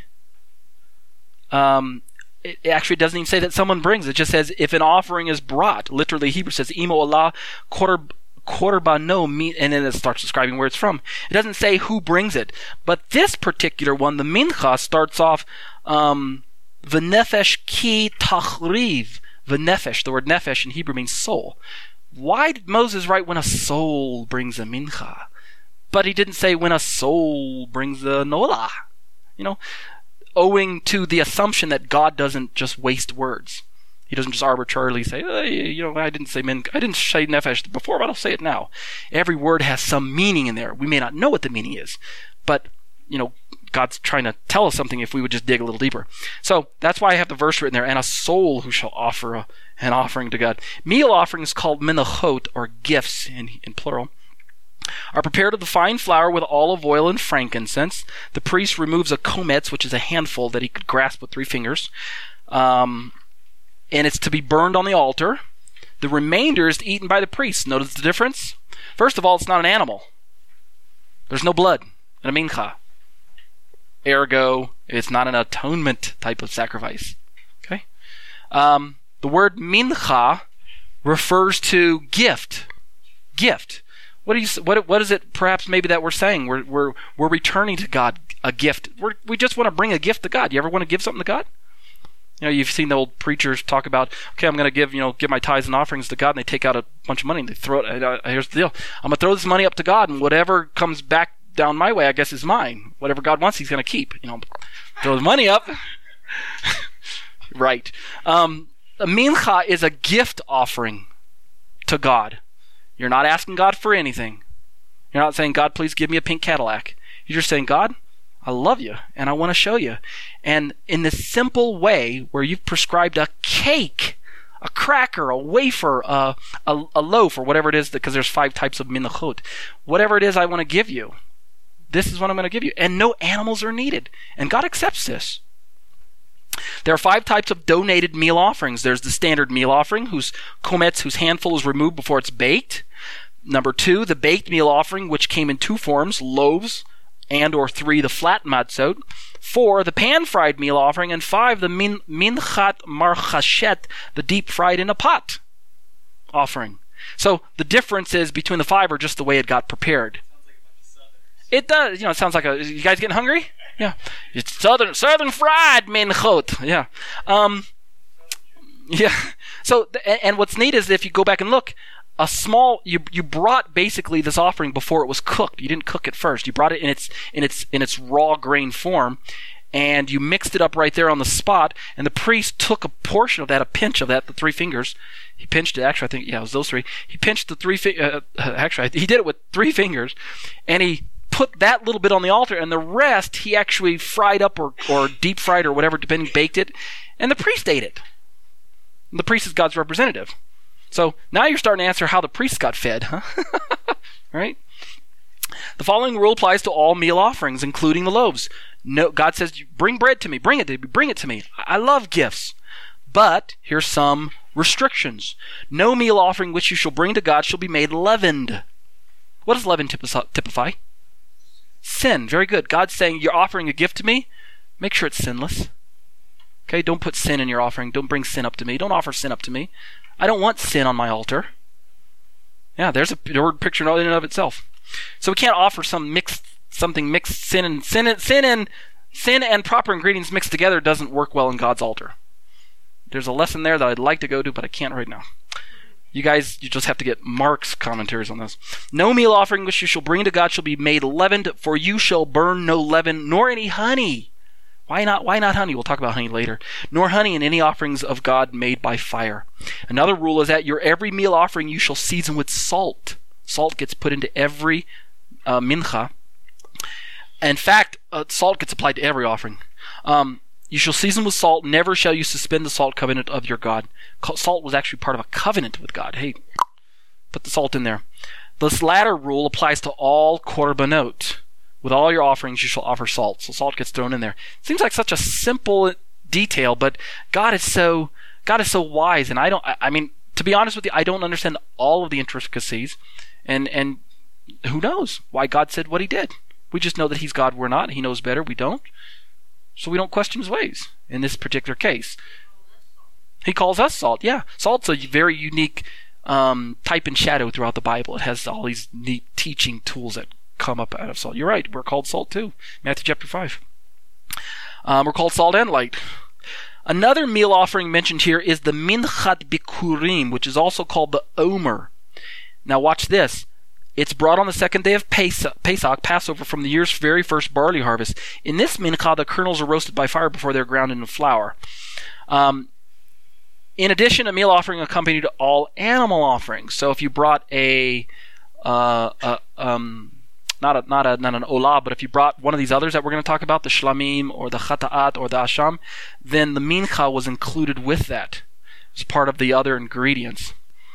Um, it actually doesn't even say that someone brings. It just says if an offering is brought. Literally, Hebrew says imo Allah korb. Korbano, and then it starts describing where it's from. It doesn't say who brings it. But this particular one, the mincha, starts off um, v'nefesh ki tachriv. V'nefesh, the word nefesh in Hebrew means soul. Why did Moses write when a soul brings a mincha? But he didn't say when a soul brings a nolah. You know, owing to the assumption that God doesn't just waste words. He doesn't just arbitrarily say, hey, you know, I didn't say min, I didn't say nefesh before, but I'll say it now. Every word has some meaning in there. We may not know what the meaning is, but you know, God's trying to tell us something if we would just dig a little deeper. So that's why I have the verse written there, and a soul who shall offer a, an offering to God. Meal offerings called menachot, or gifts in, in plural, are prepared of the fine flour with olive oil and frankincense. The priest removes a kometz, which is a handful that he could grasp with three fingers. Um... And it's to be burned on the altar. The remainder is eaten by the priest. Notice the difference? First of all, it's not an animal. There's no blood in a mincha. Ergo, it's not an atonement type of sacrifice. Okay? Um, the word mincha refers to gift. Gift. What do you? What? What is it? Perhaps maybe that we're saying we're we're we're returning to God a gift. We're, we just want to bring a gift to God. You ever want to give something to God? You know, you've seen the old preachers talk about, okay, I'm going to give, you know, give my tithes and offerings to God, and they take out a bunch of money and they throw it. Uh, here's the deal: I'm going to throw this money up to God, and whatever comes back down my way, I guess, is mine. Whatever God wants, He's going to keep. You know, throw the money up. Right. Um, a mincha is a gift offering to God. You're not asking God for anything. You're not saying, God, please give me a pink Cadillac. You're just saying, God, I love you, and I want to show you. And in this simple way, where you've prescribed a cake, a cracker, a wafer, a, a, a loaf, or whatever it is, because there's five types of minachot. Whatever it is I want to give you, this is what I'm going to give you. And no animals are needed. And God accepts this. There are five types of donated meal offerings. There's the standard meal offering, whose kometz, whose handful is removed before it's baked. Number two, the baked meal offering, which came in two forms, loaves, and or three, the flat matzot. Four, the pan-fried meal offering. And five, the min, minchat marchashet, the deep-fried in a pot offering. So the difference is between the five are just the way it got prepared. It does. You know, it sounds like a... You guys getting hungry? Yeah. It's southern southern fried minchot. Yeah. Um, yeah. So, and what's neat is if you go back and look, a small, you you brought basically this offering before it was cooked. You didn't cook it first. You brought it in its in its in its raw grain form, and you mixed it up right there on the spot. And the priest took a portion of that, a pinch of that, the three fingers. He pinched it. Actually, I think yeah, it was those three. He pinched the three. Fi- uh, actually, he did it with three fingers, and he put that little bit on the altar, and the rest he actually fried up or or deep fried or whatever, depending, baked it, and the priest ate it. And the priest is God's representative. So now you're starting to answer how the priests got fed, huh? Right? The following rule applies to all meal offerings, including the loaves. No, God says, bring bread to me, bring it to me, bring it to me. I love gifts. But here's some restrictions. No meal offering which you shall bring to God shall be made leavened. What does leaven typify? Sin. Very good. God's saying, you're offering a gift to me, make sure it's sinless. Okay, don't put sin in your offering. Don't bring sin up to me. Don't offer sin up to me. I don't want sin on my altar. Yeah, there's a word picture in and of itself. So we can't offer some mixed, something mixed sin and sin and sin and sin and proper ingredients mixed together doesn't work well in God's altar. There's a lesson there that I'd like to go to, but I can't right now. You guys, you just have to get Mark's commentaries on this. No meal offering which you shall bring to God shall be made leavened, for you shall burn no leaven, nor any honey. Why not? Why not honey? We'll talk about honey later. Nor honey in any offerings of God made by fire. Another rule is that your every meal offering you shall season with salt. Salt gets put into every uh, mincha. In fact, uh, salt gets applied to every offering. Um, you shall season with salt. Never shall you suspend the salt covenant of your God. Salt was actually part of a covenant with God. Hey, put the salt in there. This latter rule applies to all korbanot. With all your offerings, you shall offer salt. So salt gets thrown in there. Seems like such a simple detail, but God is so God is so wise, and I don't. I, I mean, to be honest with you, I don't understand all of the intricacies, and and who knows why God said what He did? We just know that He's God. We're not. He knows better. We don't. So we don't question His ways in this particular case. He calls us salt. Yeah, salt's a very unique um, type and shadow throughout the Bible. It has all these neat teaching tools that come up out of salt. You're right. We're called salt too. Matthew chapter five. Um, we're called salt and light. Another meal offering mentioned here is the minchat bikurim, which is also called the omer. Now watch this. It's brought on the second day of Pesach, Pesach, Passover, from the year's very first barley harvest. In this mincha, the kernels are roasted by fire before they're ground into flour. Um, in addition, a meal offering accompanied all animal offerings. So if you brought a, uh, a um, Not a not a not an olah, but if you brought one of these others that we're going to talk about, the shlamim or the chata'at or the asham, then the mincha was included with that as part of the other ingredients.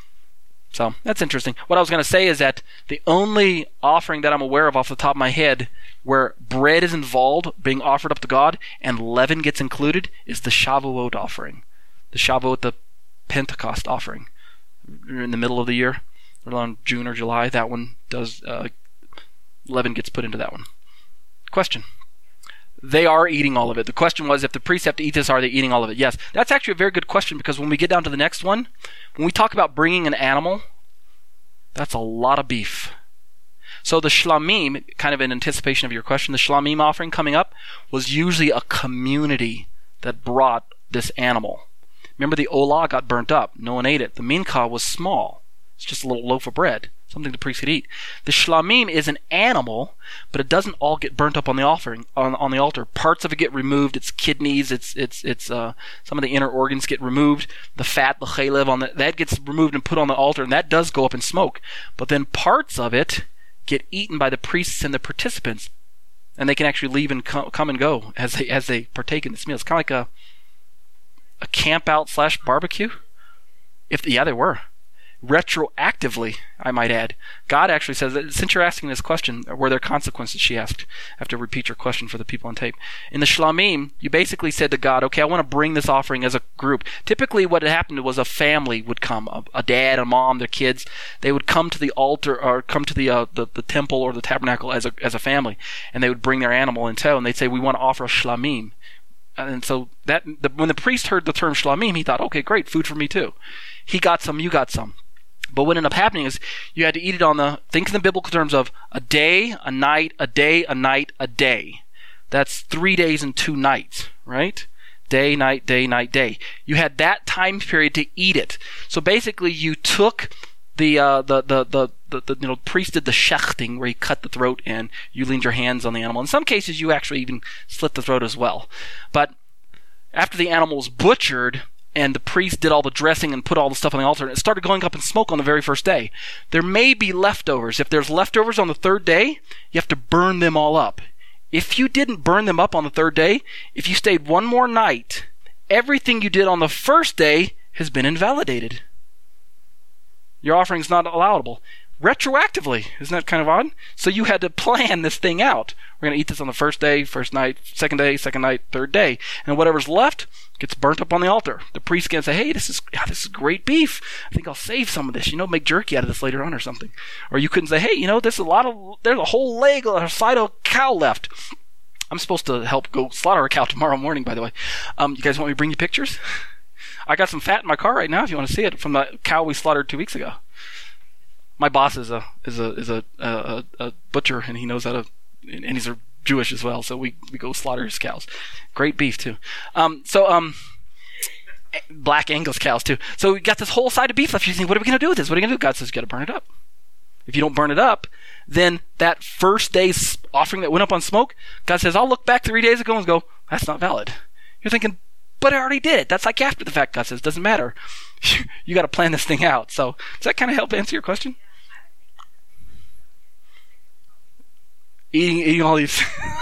So that's interesting. What I was going to say is that the only offering that I'm aware of off the top of my head where bread is involved being offered up to God and leaven gets included is the Shavuot offering, the Shavuot, the Pentecost offering, in the middle of the year, around June or July. That one does. Uh, Leaven gets put into that one. Question. They are eating all of it. The question was, if the priests have to eat this, are they eating all of it? Yes. That's actually a very good question, because when we get down to the next one, when we talk about bringing an animal, that's a lot of beef. So the shlamim, kind of in anticipation of your question, the shlamim offering coming up was usually a community that brought this animal. Remember, the olah got burnt up. No one ate it. The mincha was small. It's just a little loaf of bread. Something the priest could eat. The shlamim is an animal, but it doesn't all get burnt up on the offering on, on the altar. Parts of it get removed. Its kidneys, its its its uh, some of the inner organs get removed. The fat, the chalev on the, that gets removed and put on the altar, and that does go up in smoke. But then parts of it get eaten by the priests and the participants, and they can actually leave and come, come and go as they as they partake in this meal. It's kind of like a a camp out slash barbecue. If yeah, they were. Retroactively, I might add. God actually says that, since you're asking this question, were there consequences, she asked. I have to repeat your question for the people on tape. In the shlamim, you basically said to God, okay, I want to bring this offering as a group. Typically what had happened was a family would come, a, a dad, a mom, their kids. They would come to the altar, or come to the, uh, the the temple or the tabernacle as a as a family, and they would bring their animal in tow, and they'd say, we want to offer a shlamim. And so that the, when the priest heard the term shlamim, he thought, okay, great, food for me too. He got some, you got some. But what ended up happening is you had to eat it on the, think in the biblical terms of a day, a night, a day, a night, a day. That's three days and two nights, right? Day, night, day, night, day. You had that time period to eat it. So basically you took the, uh, the, the, the, the, the, you know, priest did the shechting, where he cut the throat and you leaned your hands on the animal. In some cases, you actually even slit the throat as well. But after the animal was butchered, and the priest did all the dressing and put all the stuff on the altar, and it started going up in smoke on the very first day. There may be leftovers. If there's leftovers on the third day, you have to burn them all up. If you didn't burn them up on the third day, if you stayed one more night, everything you did on the first day has been invalidated. Your offering's not allowable. Retroactively. Isn't that kind of odd? So you had to plan this thing out. We're going to eat this on the first day, first night, second day, second night, third day. And whatever's left gets burnt up on the altar. The priest can say, hey, this is yeah, this is great beef. I think I'll save some of this. You know, make jerky out of this later on or something. Or you couldn't say, hey, you know, there's a lot of, there's a whole leg or a side of a cow left. I'm supposed to help go slaughter a cow tomorrow morning, by the way. Um, you guys want me to bring you pictures? I got some fat in my car right now if you want to see it from the cow we slaughtered two weeks ago. My boss is a is a is a a, a butcher, and he knows how to, and he's a Jewish as well. So we, we go slaughter his cows. Great beef too. Um, so um, black Angus cows too. So we got this whole side of beef left. You think, what are we gonna do with this? What are we gonna do? God says, you got to burn it up. If you don't burn it up, then that first day's offering that went up on smoke, God says, I'll look back three days ago and go, that's not valid. You're thinking, but I already did it. That's like after the fact. God says, doesn't matter. You got to plan this thing out. So does that kind of help answer your question? Eating, eating all these.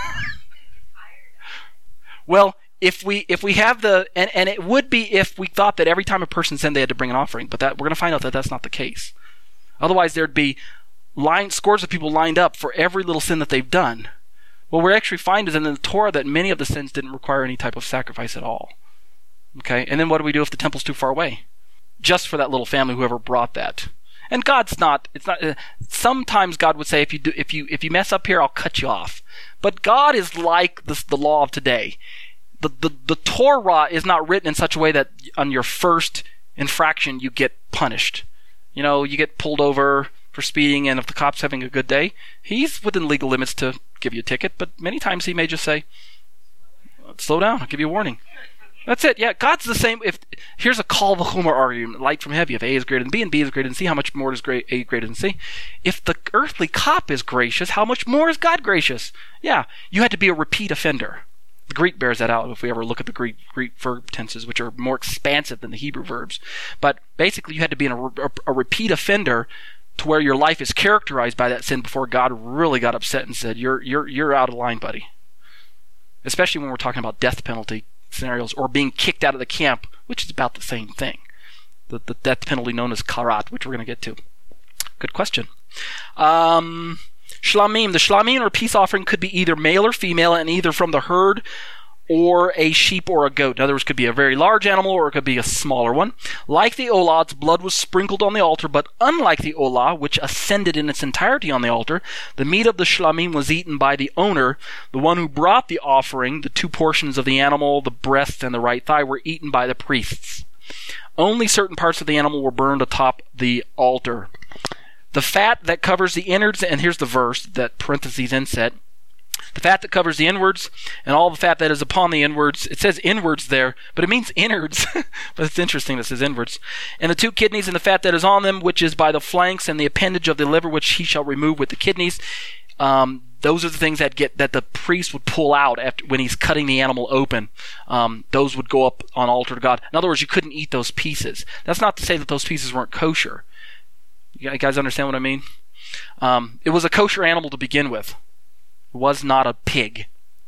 Well, if we if we have the and, and it would be if we thought that every time a person sinned they had to bring an offering, but that we're going to find out that that's not the case. Otherwise, there'd be line scores of people lined up for every little sin that they've done. What we actually find is in the Torah that many of the sins didn't require any type of sacrifice at all. Okay, and then what do we do if the temple's too far away? Just for that little family, whoever brought that. And God's not, it's not, uh, sometimes God would say, if you do, if you, if you mess up here, I'll cut you off. But God is like the, the law of today. The, the, the Torah is not written in such a way that on your first infraction, you get punished. You know, you get pulled over for speeding, and if the cop's having a good day, he's within legal limits to give you a ticket, but many times he may just say, slow down, I'll give you a warning. That's it. Yeah, God's the same. If here's a kal v'chomer argument, light from heavy. If A is greater than B and B is greater than C, how much more is great, A greater than C? If the earthly cop is gracious, how much more is God gracious? Yeah, you had to be a repeat offender. The Greek bears that out if we ever look at the Greek Greek verb tenses, which are more expansive than the Hebrew verbs. But basically, you had to be a, a, a repeat offender to where your life is characterized by that sin before God really got upset and said, "You're you're you're out of line, buddy." Especially when we're talking about death penalty scenarios or being kicked out of the camp, which is about the same thing. The, the death penalty known as karat, which we're going to get to. Good question. Um, shlamim. The shlamim or peace offering could be either male or female, and either from the herd or a sheep or a goat. In other words, it could be a very large animal or it could be a smaller one. Like the olah, its blood was sprinkled on the altar, but unlike the olah, which ascended in its entirety on the altar, the meat of the shlamim was eaten by the owner. The one who brought the offering, the two portions of the animal, the breast and the right thigh, were eaten by the priests. Only certain parts of the animal were burned atop the altar. The fat that covers the innards, and here's the verse, that parentheses inset, the fat that covers the inwards, and all the fat that is upon the inwards. It says inwards there, but it means innards. But it's interesting that it says inwards. And the two kidneys and the fat that is on them, which is by the flanks, and the appendage of the liver, which he shall remove with the kidneys. Um, those are the things that get that the priest would pull out after when he's cutting the animal open. Um, those would go up on altar to God. In other words, you couldn't eat those pieces. That's not to say that those pieces weren't kosher. You guys understand what I mean? Um, it was a kosher animal to begin with. Was not a pig.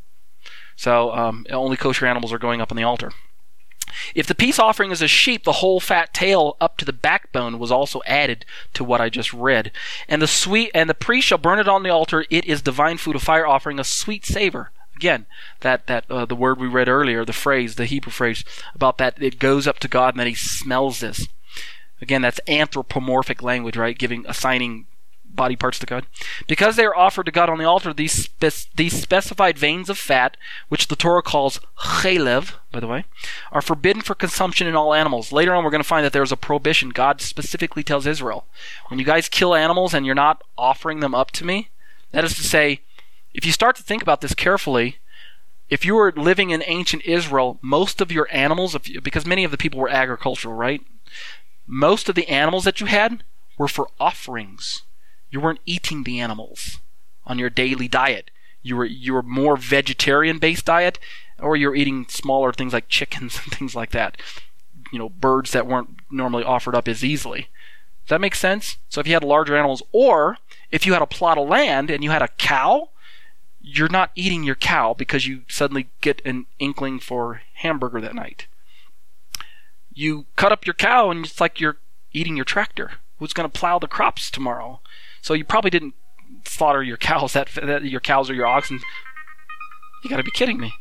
So um, only kosher animals are going up on the altar. If the peace offering is a sheep, the whole fat tail up to the backbone was also added to what I just read. And the sweet and the priest shall burn it on the altar. It is divine food, a fire offering, a sweet savor. Again, that that uh, the word we read earlier, the phrase, the Hebrew phrase about that, it goes up to God and that He smells this. Again, that's anthropomorphic language, right? Giving, assigning body parts to God. Because they are offered to God on the altar, these spe- these specified veins of fat, which the Torah calls chalev, by the way, are forbidden for consumption in all animals. Later on, we're going to find that there's a prohibition. God specifically tells Israel, when you guys kill animals and you're not offering them up to me, that is to say, if you start to think about this carefully, if you were living in ancient Israel, most of your animals, if you, because many of the people were agricultural, right? Most of the animals that you had were for offerings. You weren't eating the animals on your daily diet. You were you were more vegetarian-based diet, or you're eating smaller things like chickens and things like that. You know, birds that weren't normally offered up as easily. Does that make sense? So if you had larger animals, or if you had a plot of land and you had a cow, you're not eating your cow because you suddenly get an inkling for hamburger that night. You cut up your cow and it's like you're eating your tractor. Who's going to plow the crops tomorrow? So you probably didn't slaughter your cows, that, that your cows or your oxen. You got to be kidding me.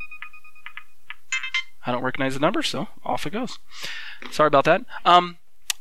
I don't recognize the number, so off it goes. Sorry about that. Um,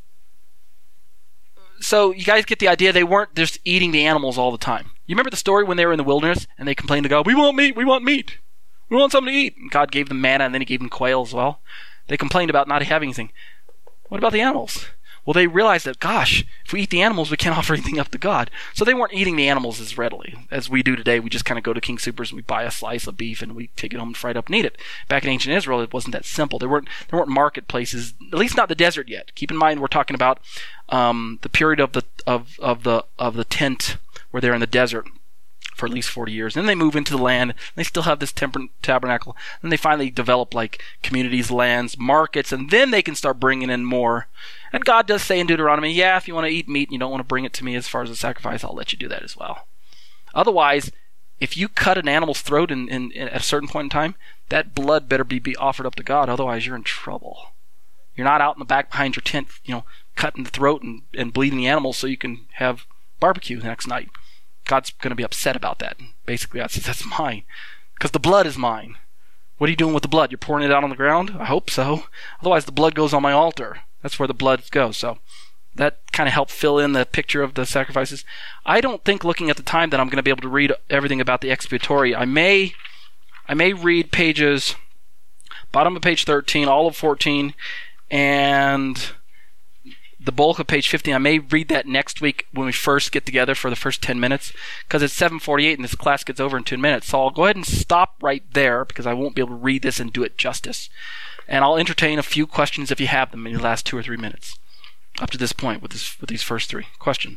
so you guys get the idea. They weren't just eating the animals all the time. You remember the story when they were in the wilderness and they complained to God, we want meat, we want meat. We want something to eat. And God gave them manna and then he gave them quail as well. They complained about not having anything. What about the animals? Well, they realized that, gosh, if we eat the animals, we can't offer anything up to God. So they weren't eating the animals as readily as we do today. We just kind of go to King Soopers and we buy a slice of beef and we take it home and fry it up and eat it. Back in ancient Israel, it wasn't that simple. There weren't there weren't marketplaces, at least not the desert yet. Keep in mind, we're talking about um, the period of the of of the of the tent where they're in the desert for at least forty years. And then they move into the land. And they still have this temper- tabernacle. And they finally develop like communities, lands, markets, and then they can start bringing in more. And God does say in Deuteronomy, yeah, if you want to eat meat and you don't want to bring it to me as far as a sacrifice, I'll let you do that as well. Otherwise, if you cut an animal's throat in, in, in, at a certain point in time, that blood better be, be offered up to God. Otherwise, you're in trouble. You're not out in the back behind your tent, you know, cutting the throat and, and bleeding the animals so you can have barbecue the next night. God's going to be upset about that. Basically, God says, that's mine. Because the blood is mine. What are you doing with the blood? You're pouring it out on the ground? I hope so. Otherwise, the blood goes on my altar. That's where the blood goes. So that kind of helped fill in the picture of the sacrifices. I don't think, looking at the time, that I'm going to be able to read everything about the expiatory. I may, I may read pages, bottom of page thirteen, all of fourteen, and the bulk of page fifteen. I may read that next week when we first get together for the first ten minutes, because it's seven forty-eight and this class gets over in two minutes. So I'll go ahead and stop right there because I won't be able to read this and do it justice. And I'll entertain a few questions if you have them in the last two or three minutes up to this point with this with these first three. Question?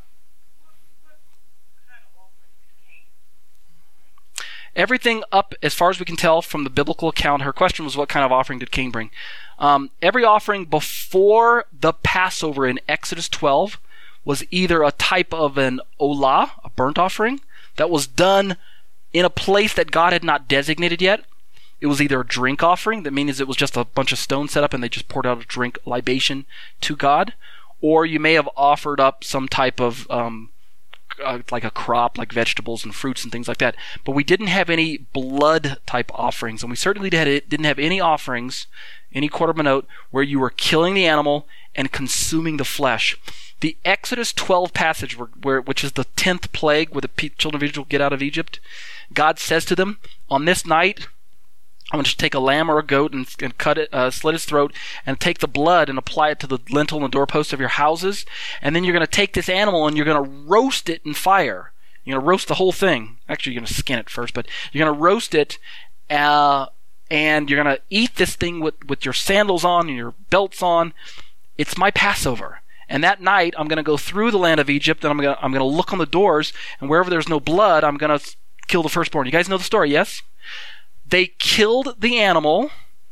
Everything up, as far as we can tell from the biblical account, her question was, what kind of offering did Cain bring? Um, every offering before the Passover in Exodus twelve was either a type of an olah, a burnt offering, that was done in a place that God had not designated yet. It was either a drink offering, that means it was just a bunch of stones set up and they just poured out a drink libation to God. Or you may have offered up some type of um, Uh, like a crop, like vegetables and fruits and things like that. But we didn't have any blood type offerings, and we certainly did, didn't have any offerings, any korban where you were killing the animal and consuming the flesh. The Exodus twelve passage, where, where which is the tenth plague, where the pe- children of Israel get out of Egypt, God says to them, on this night, I'm going to just take a lamb or a goat and, and cut it, uh, slit its throat, and take the blood and apply it to the lintel and the doorposts of your houses. And then you're going to take this animal and you're going to roast it in fire. You're going to roast the whole thing. Actually, you're going to skin it first, but you're going to roast it, uh, and you're going to eat this thing with, with your sandals on and your belts on. It's my Passover. And that night, I'm going to go through the land of Egypt, and I'm going to, I'm going to look on the doors, and wherever there's no blood, I'm going to kill the firstborn. You guys know the story, yes? They killed the animal,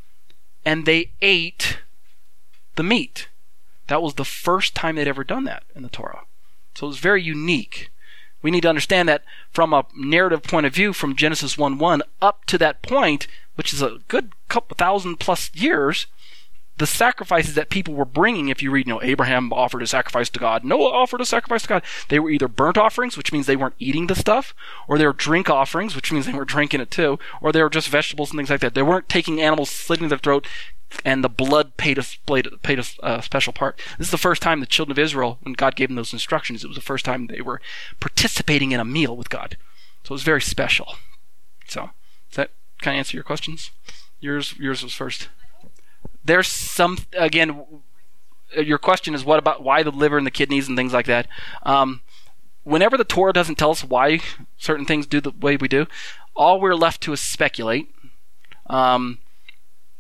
and they ate the meat. That was the first time they'd ever done that in the Torah. So it was very unique. We need to understand that from a narrative point of view, from Genesis one one up to that point, which is a good couple thousand plus years, the sacrifices that people were bringing, if you read, you know, Abraham offered a sacrifice to God, Noah offered a sacrifice to God, they were either burnt offerings, which means they weren't eating the stuff, or they were drink offerings, which means they were drinking it too, or they were just vegetables and things like that. They weren't taking animals, slitting their throat, and the blood paid a, paid a uh, special part. This is the first time the children of Israel, when God gave them those instructions, it was the first time they were participating in a meal with God. So it was very special. So, does that kind of answer your questions? Yours, yours was first. There's some, again, your question is what about why the liver and the kidneys and things like that. Um, whenever the Torah doesn't tell us why certain things do the way we do, all we're left to is speculate. Um,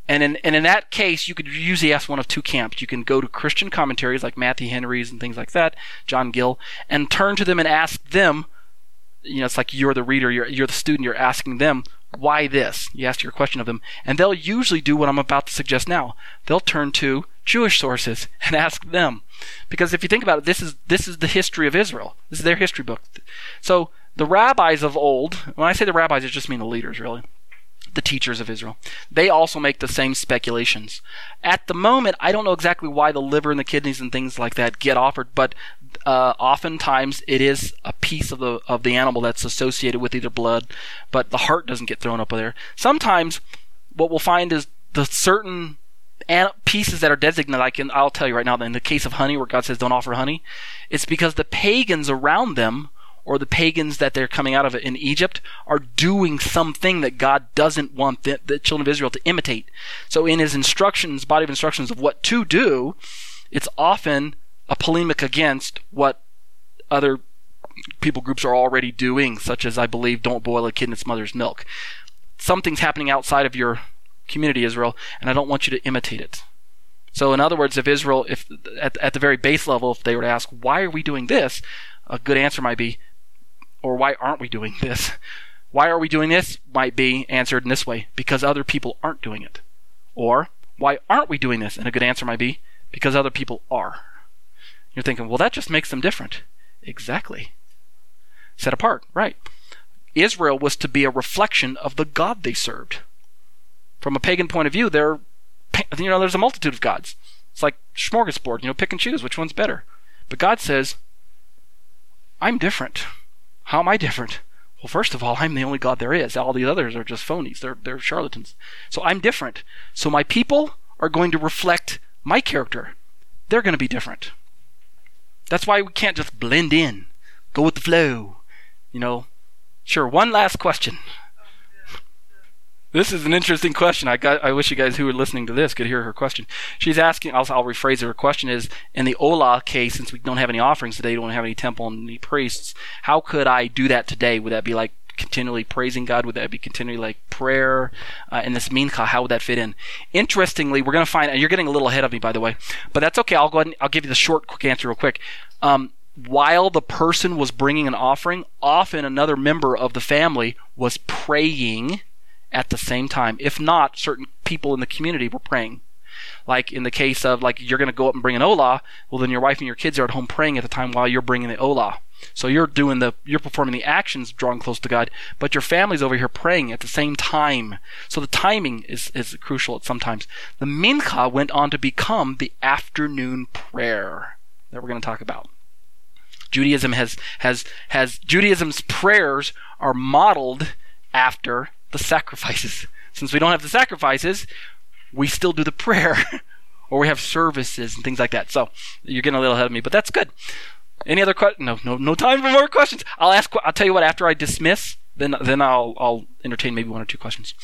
And in and in that case, you could usually ask one of two camps. You can go to Christian commentaries like Matthew Henry's and things like that, John Gill, and turn to them and ask them. You know, it's like you're the reader, you're you're the student, you're asking them, why this? You ask your question of them, and they'll usually do what I'm about to suggest now. They'll turn to Jewish sources and ask them, because if you think about it, this is this is the history of Israel. This is their history book. So the rabbis of old, when I say the rabbis, it just mean the leaders, really. The teachers of Israel. They also make the same speculations. At the moment, I don't know exactly why the liver and the kidneys and things like that get offered, but uh, oftentimes it is a piece of the of the animal that's associated with either blood, but the heart doesn't get thrown up there. Sometimes what we'll find is the certain an- pieces that are designated, like in, I'll tell you right now, that in the case of honey, where God says don't offer honey, it's because the pagans around them, or the pagans that they're coming out of it in Egypt, are doing something that God doesn't want the, the children of Israel to imitate. So in his instructions, body of instructions of what to do, it's often a polemic against what other people groups are already doing, such as, I believe, don't boil a kid in its mother's milk. Something's happening outside of your community, Israel, and I don't want you to imitate it. So in other words, if Israel, if at, at the very base level, if they were to ask, why are we doing this? A good answer might be, or why aren't we doing this? Why are we doing this? Might be answered in this way, because other people aren't doing it. Or, why aren't we doing this? And a good answer might be, because other people are. You're thinking, well, that just makes them different. Exactly. Set apart, right. Israel was to be a reflection of the God they served. From a pagan point of view, they're, you know, there's a multitude of gods. It's like smorgasbord, you know, pick and choose which one's better. But God says, I'm different. How am I different? Well, first of all, I'm the only God there is. All the others are just phonies. They're they're charlatans. So I'm different. So my people are going to reflect my character. They're going to be different. That's why we can't just blend in, go with the flow. You know, sure. One last question. This is an interesting question. I got. I wish you guys who were listening to this could hear her question. She's asking, I'll, I'll rephrase her. Her question is, in the Olah case, since we don't have any offerings today, don't have any temple and any priests, how could I do that today? Would that be like continually praising God? Would that be continually like prayer? Uh, and this mincha, how would that fit in? Interestingly, we're going to find, and you're getting a little ahead of me, by the way, but that's okay. I'll go ahead and I'll give you the short, quick answer real quick. Um, while the person was bringing an offering, often another member of the family was praying at the same time. If not, certain people in the community were praying. Like in the case of, like, you're going to go up and bring an olah, well, then your wife and your kids are at home praying at the time while you're bringing the olah. So you're doing the, you're performing the actions, drawing close to God, but your family's over here praying at the same time. So the timing is, is crucial at sometimes. The mincha went on to become the afternoon prayer that we're going to talk about. Judaism has, has, has, Judaism's prayers are modeled after the sacrifices. Since we don't have the sacrifices, we still do the prayer, or we have services and things like that. So you're getting a little ahead of me, but that's good. Any other questions? No, no, no time for more questions. I'll ask. I'll tell you what. After I dismiss, then then I'll I'll entertain maybe one or two questions.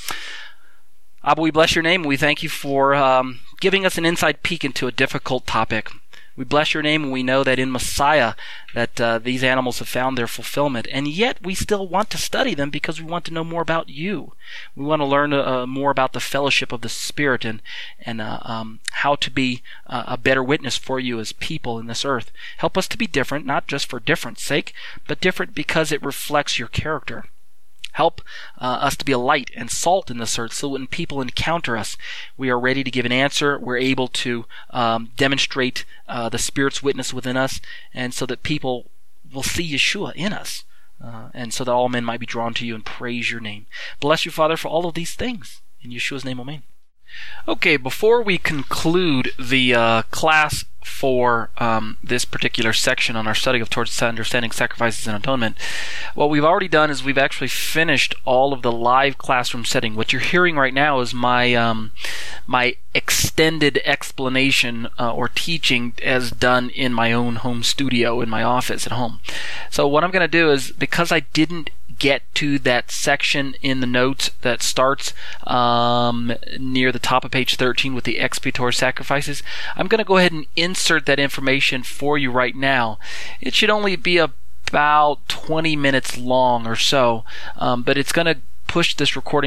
Abba, we bless your name. We thank you for um, giving us an inside peek into a difficult topic. We bless your name, and we know that in Messiah that uh, these animals have found their fulfillment, and yet we still want to study them because we want to know more about you. We want to learn uh, more about the fellowship of the Spirit and and uh, um, how to be uh, a better witness for you as people in this earth. Help us to be different, not just for difference sake, but different because it reflects your character. Help uh, us to be a light and salt in this earth so when people encounter us, we are ready to give an answer. We're able to um, demonstrate uh, the Spirit's witness within us, and so that people will see Yeshua in us, uh, and so that all men might be drawn to you and praise your name. Bless you, Father, for all of these things. In Yeshua's name, amen. Okay, before we conclude the uh, class for um, this particular section on our study of towards understanding sacrifices and atonement, what we've already done is we've actually finished all of the live classroom setting. What you're hearing right now is my um, my extended explanation uh, or teaching as done in my own home studio in my office at home. So what I'm going to do is, because I didn't get to that section in the notes that starts um, near the top of page thirteen with the expiatory sacrifices, I'm going to go ahead and insert that information for you right now. It should only be about twenty minutes long or so, um, but it's going to push this recording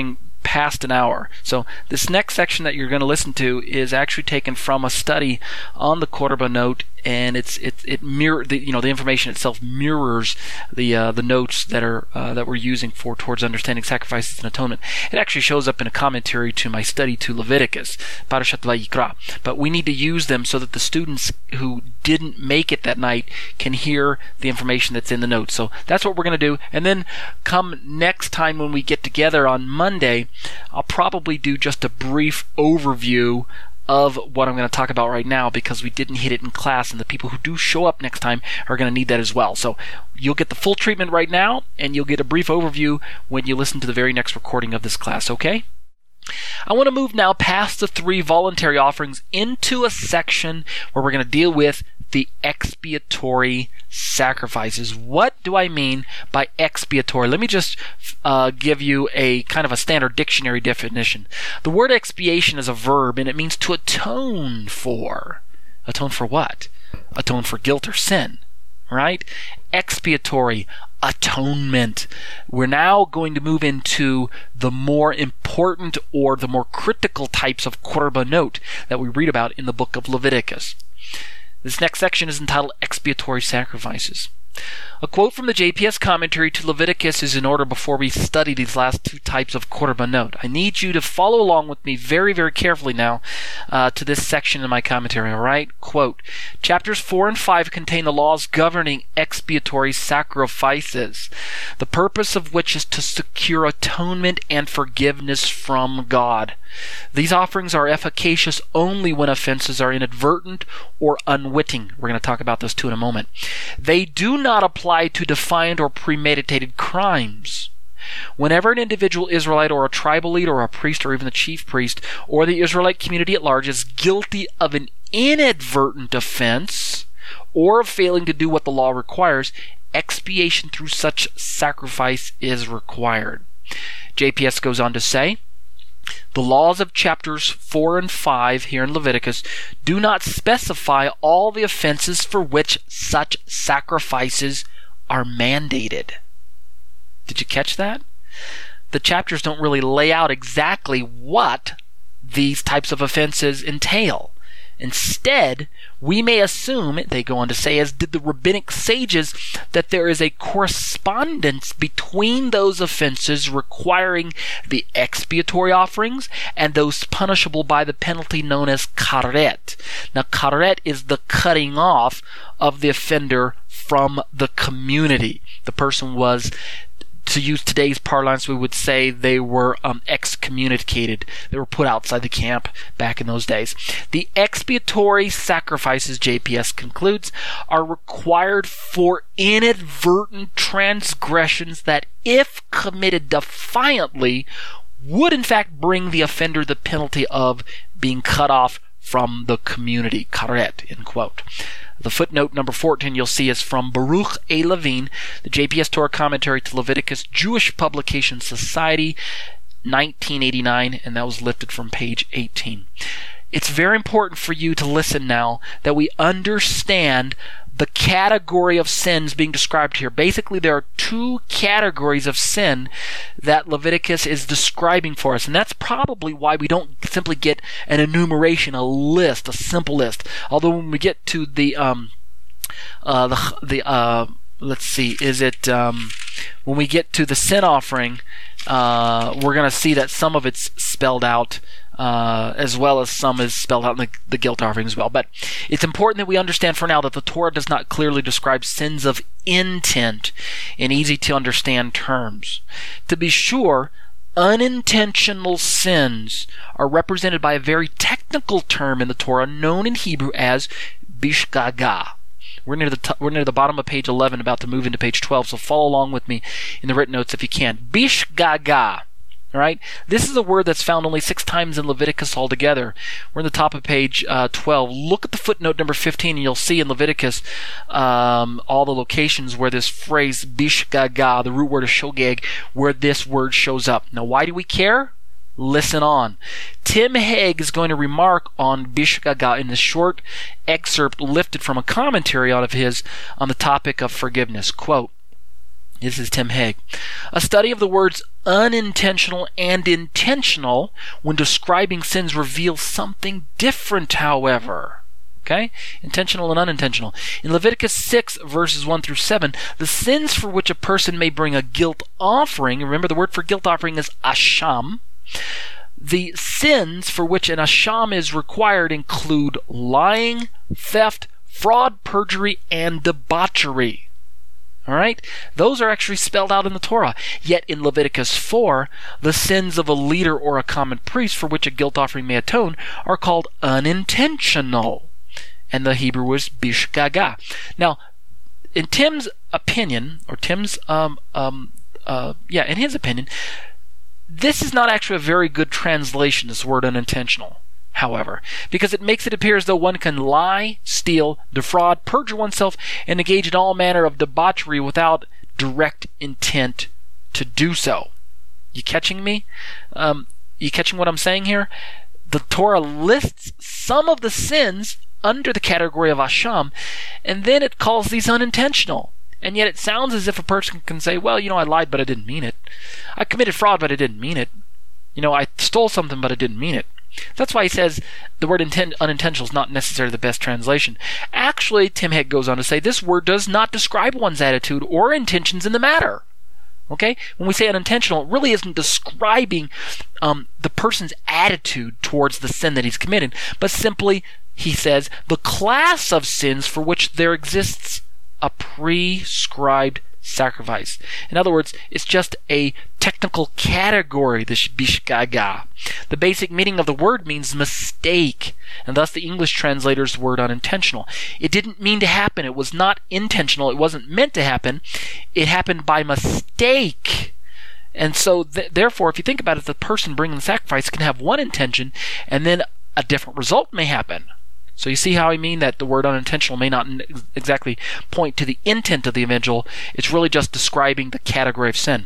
past an hour. So this next section that you're going to listen to is actually taken from a study on the Korban note, and it's it it mirror the you know the information itself mirrors the uh, the notes that are uh, that we're using for towards understanding sacrifices and atonement. It actually shows up in a commentary to my study to Leviticus, Parashat Vayikra. But we need to use them so that the students who didn't make it that night can hear the information that's in the notes. So that's what we're going to do. And then come next time when we get together on Monday, I'll probably do just a brief overview of what I'm going to talk about right now, because we didn't hit it in class, and the people who do show up next time are going to need that as well. So you'll get the full treatment right now, and you'll get a brief overview when you listen to the very next recording of this class, okay? I want to move now past the three voluntary offerings into a section where we're going to deal with the expiatory sacrifices. What do I mean by expiatory? Let me just uh, give you a kind of a standard dictionary definition. The word expiation is a verb, and it means to atone for. Atone for what? Atone for guilt or sin, right? Expiatory, atonement. We're now going to move into the more important or the more critical types of korbanot that we read about in the book of Leviticus. This next section is entitled Expiatory Sacrifices. A quote from the J P S commentary to Leviticus is in order before we study these last two types of korbanot. I need you to follow along with me very, very carefully now uh, to this section in my commentary, all right? Quote, chapters four and five contain the laws governing expiatory sacrifices, the purpose of which is to secure atonement and forgiveness from God. These offerings are efficacious only when offenses are inadvertent or unwitting. We're going to talk about those two in a moment. They do not apply to defined or premeditated crimes. Whenever an individual Israelite or a tribal leader or a priest or even the chief priest or the Israelite community at large is guilty of an inadvertent offense or of failing to do what the law requires, expiation through such sacrifice is required. J P S goes on to say, the laws of chapters four and five here in Leviticus do not specify all the offenses for which such sacrifices are mandated. Did you catch that? The chapters don't really lay out exactly what these types of offenses entail. Instead, we may assume, they go on to say, as did the rabbinic sages, that there is a correspondence between those offenses requiring the expiatory offerings and those punishable by the penalty known as karet. Now, karet is the cutting off of the offender from the community. The person was, to use today's parlance, we would say they were um, excommunicated. They were put outside the camp back in those days. The expiatory sacrifices, J P S concludes, are required for inadvertent transgressions that, if committed defiantly, would in fact bring the offender the penalty of being cut off from the community. Karet, end quote. The footnote number fourteen you'll see is from Baruch A. Levine, the J P S Torah Commentary to Leviticus, Jewish Publication Society, nineteen eighty-nine, and that was lifted from page eighteen. It's very important for you to listen now that we understand the category of sins being described here. Basically, there are two categories of sin that Leviticus is describing for us, and that's probably why we don't simply get an enumeration, a list, a simple list. Although when we get to the um uh the the uh let's see, is it um when we get to the sin offering, uh we're going to see that some of it's spelled out, Uh, as well as some is spelled out in the, the guilt offering as well. But it's important that we understand for now that the Torah does not clearly describe sins of intent in easy-to-understand terms. To be sure, unintentional sins are represented by a very technical term in the Torah known in Hebrew as bishgaga. We're near the t- we're near the bottom of page eleven, about to move into page twelve, so follow along with me in the written notes if you can. Bishgaga. All right, this is a word that's found only six times in Leviticus altogether. We're in the top of page uh, twelve. Look at the footnote number fifteen, and you'll see in Leviticus um, all the locations where this phrase bishgaga, the root word is shogeg, where this word shows up. Now, why do we care? Listen on. Tim Hegg is going to remark on bishgaga in this short excerpt lifted from a commentary out of his on the topic of forgiveness. Quote, This is Tim Hegg. A study of the words unintentional and intentional when describing sins reveals something different, however. Okay? Intentional and unintentional. In Leviticus six, verses one through seven, the sins for which a person may bring a guilt offering, remember the word for guilt offering is asham, the sins for which an asham is required include lying, theft, fraud, perjury, and debauchery. All right? Those are actually spelled out in the Torah. Yet in Leviticus four, the sins of a leader or a common priest for which a guilt offering may atone are called unintentional. And the Hebrew is bishgaga. Now, in Tim's opinion, or Tim's, um, um, uh, yeah, in his opinion, this is not actually a very good translation, this word unintentional. However, because it makes it appear as though one can lie, steal, defraud, perjure oneself, and engage in all manner of debauchery without direct intent to do so. You catching me? Um, you catching what I'm saying here? The Torah lists some of the sins under the category of asham, and then it calls these unintentional. And yet it sounds as if a person can say, well, you know, I lied, but I didn't mean it. I committed fraud, but I didn't mean it. You know, I stole something, but I didn't mean it. That's why he says the word intent, unintentional is not necessarily the best translation. Actually, Tim Hegg goes on to say this word does not describe one's attitude or intentions in the matter. Okay? When we say unintentional, it really isn't describing um, the person's attitude towards the sin that he's committing, but simply, he says, the class of sins for which there exists a prescribed sacrifice. In other words, it's just a technical category, the bishgaga. The basic meaning of the word means mistake, and thus the English translator's word unintentional. It didn't mean to happen. It was not intentional. It wasn't meant to happen. It happened by mistake. And so, th- therefore, if you think about it, the person bringing the sacrifice can have one intention, and then a different result may happen. So you see how I mean that the word unintentional may not exactly point to the intent of the individual. It's really just describing the category of sin.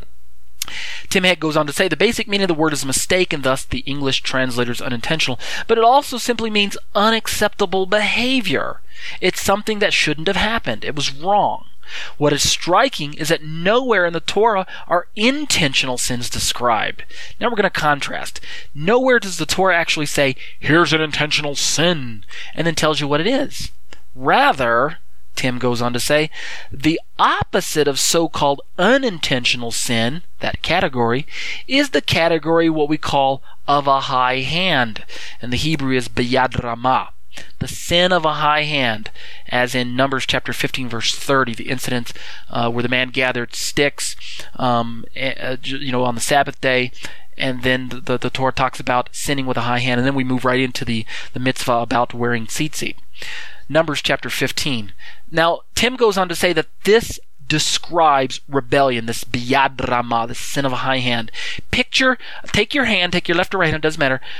Tim Hegg goes on to say the basic meaning of the word is mistake, and thus the English translator's unintentional. But it also simply means unacceptable behavior. It's something that shouldn't have happened. It was wrong. What is striking is that nowhere in the Torah are intentional sins described. Now we're going to contrast. Nowhere does the Torah actually say, here's an intentional sin, and then tells you what it is. Rather, Tim goes on to say, the opposite of so-called unintentional sin, that category, is the category what we call of a high hand. And the Hebrew is biyad ramah. The sin of a high hand, as in Numbers chapter fifteen, verse thirty, the incident uh, where the man gathered sticks, um, uh, you know, on the Sabbath day, and then the, the, the Torah talks about sinning with a high hand, and then we move right into the, the mitzvah about wearing tzitzit. Numbers chapter fifteen. Now, Tim goes on to say that this describes rebellion, this biyad ramah, the sin of a high hand. Picture, take your hand, take your left or right hand, it doesn't matter,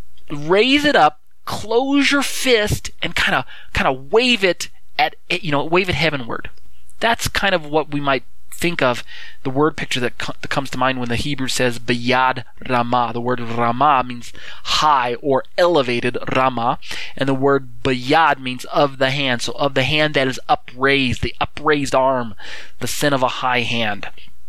raise it up, close your fist and kind of kind of wave it at you know wave it heavenward. That's kind of what we might think of the word picture that, co- that comes to mind when the Hebrew says biyad ramah. The word ramah means high or elevated ramah, and the word biyad means of the hand. So of the hand that is upraised, the upraised arm, the sin of a high hand.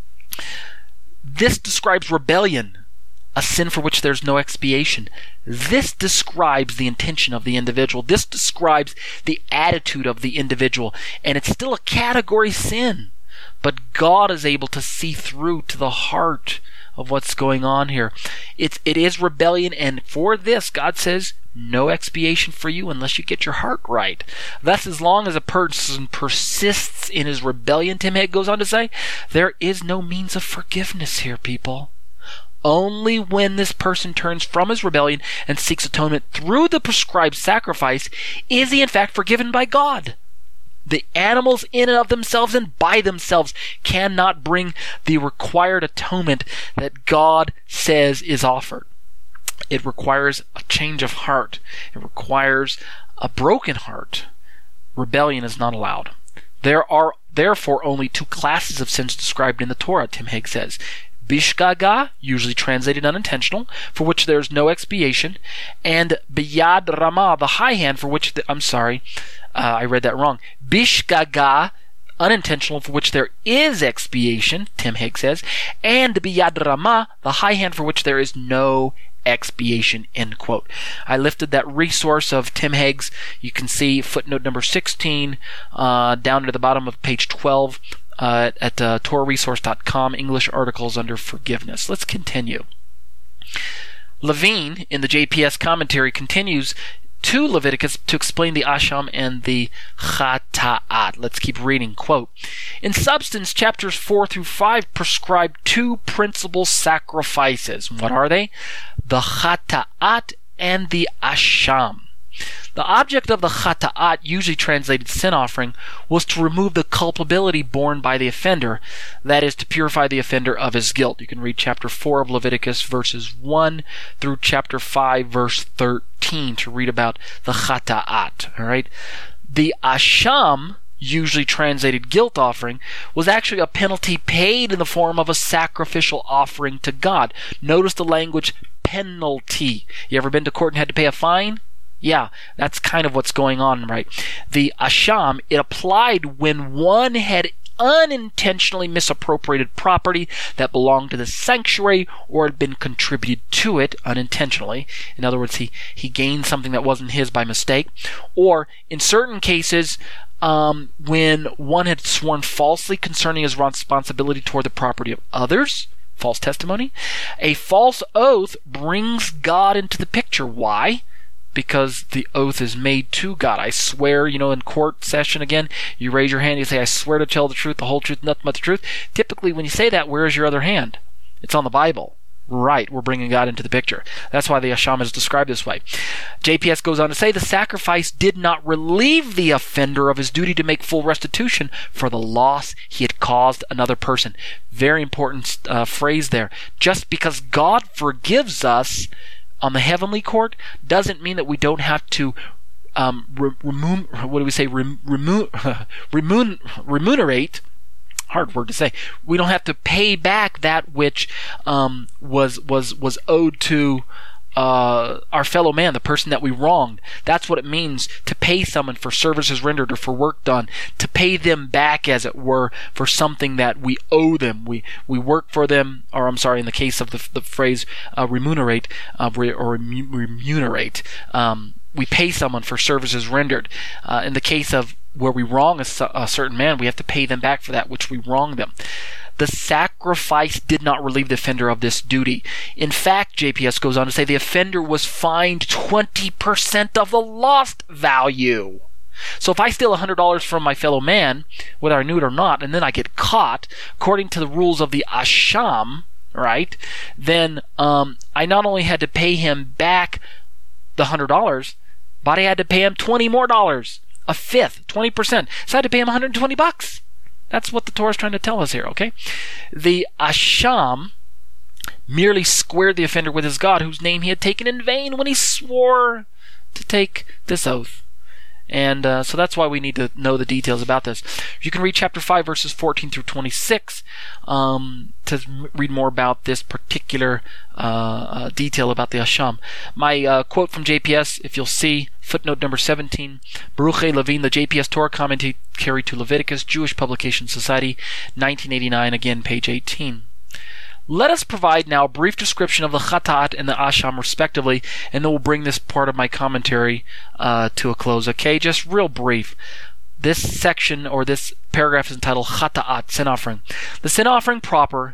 This describes rebellion, a sin for which there's no expiation. This describes the intention of the individual. This describes the attitude of the individual. And it's still a category sin. But God is able to see through to the heart of what's going on here. It's, it is rebellion, and for this, God says, no expiation for you unless you get your heart right. Thus, as long as a person persists in his rebellion, Tim Hegg goes on to say, there is no means of forgiveness here, people. Only when this person turns from his rebellion and seeks atonement through the prescribed sacrifice is he in fact forgiven by God. The animals in and of themselves and by themselves cannot bring the required atonement that God says is offered. It requires a change of heart. It requires a broken heart. Rebellion is not allowed. There are therefore only two classes of sins described in the Torah, Tim Hegg says. Bishgaga, usually translated unintentional, for which there is no expiation, and biyad ramah, the high hand, for which, the, I'm sorry, uh, I read that wrong. Bishgaga, unintentional for which there is expiation, Tim Hegg says, and biyad ramah, the high hand for which there is no expiation, end quote. I lifted that resource of Tim Hegg's. You can see footnote number sixteen uh, down to the bottom of page twelve uh, at uh, torah resource dot com, English articles under forgiveness. Let's continue. Levine, in the J P S commentary, continues to Leviticus to explain the asham and the chata'at. Let's keep reading. Quote, in substance, chapters four through five prescribe two principal sacrifices. What are they? The chata'at and the asham. The object of the chata'at, usually translated sin offering, was to remove the culpability borne by the offender, that is, to purify the offender of his guilt. You can read chapter four of Leviticus, verses one through chapter five, verse thirteen, to read about the chata'at. All right? The asham, usually translated guilt offering, was actually a penalty paid in the form of a sacrificial offering to God. Notice the language penalty. You ever been to court and had to pay a fine? Yeah, that's kind of what's going on, right? The asham, it applied when one had unintentionally misappropriated property that belonged to the sanctuary or had been contributed to it unintentionally. In other words, he, he gained something that wasn't his by mistake. Or, in certain cases, um, when one had sworn falsely concerning his responsibility toward the property of others, false testimony. A false oath brings God into the picture. Why? Because the oath is made to God. I swear, you know, in court session again, you raise your hand, you say, I swear to tell the truth, the whole truth, nothing but the truth. Typically, when you say that, where is your other hand? It's on the Bible. Right, we're bringing God into the picture. That's why the asham is described this way. J P S goes on to say, the sacrifice did not relieve the offender of his duty to make full restitution for the loss he had caused another person. Very important uh, phrase there. Just because God forgives us on the heavenly court doesn't mean that we don't have to um, re- remove, what do we say, rem- remo- remun- remunerate, hard word to say, we don't have to pay back that which um, was was was owed to uh, our fellow man, the person that we wronged. That's what it means to pay someone for services rendered or for work done, to pay them back, as it were, for something that we owe them. We we work for them, or I'm sorry, in the case of the, the phrase uh, remunerate uh, re, or remunerate, um, we pay someone for services rendered. Uh, in the case of where we wrong a, a certain man, we have to pay them back for that which we wronged them. The sacrifice did not relieve the offender of this duty. In fact, J P S goes on to say the offender was fined twenty percent of the lost value. So if I steal one hundred dollars from my fellow man, whether I knew it or not, and then I get caught, according to the rules of the asham, right, then um, I not only had to pay him back the one hundred dollars, but I had to pay him twenty more dollars, a fifth, twenty percent. So I had to pay him one hundred twenty bucks. That's what the Torah is trying to tell us here, okay? The asham merely squared the offender with his God, whose name he had taken in vain when he swore to take this oath. And uh, so that's why we need to know the details about this. You can read chapter five, verses fourteen through twenty-six um, to read more about this particular uh, uh, detail about the asham. My uh, quote from J P S, if you'll see, footnote number seventeen, Baruch A. Levine, the J P S Torah commentary to Leviticus, Jewish Publication Society, nineteen eighty-nine, again, page eighteen. Let us provide now a brief description of the chata'at and the asham respectively, and then we'll bring this part of my commentary uh, to a close. Okay, just real brief. This section, or this paragraph, is entitled Chata'at, sin offering. The sin offering proper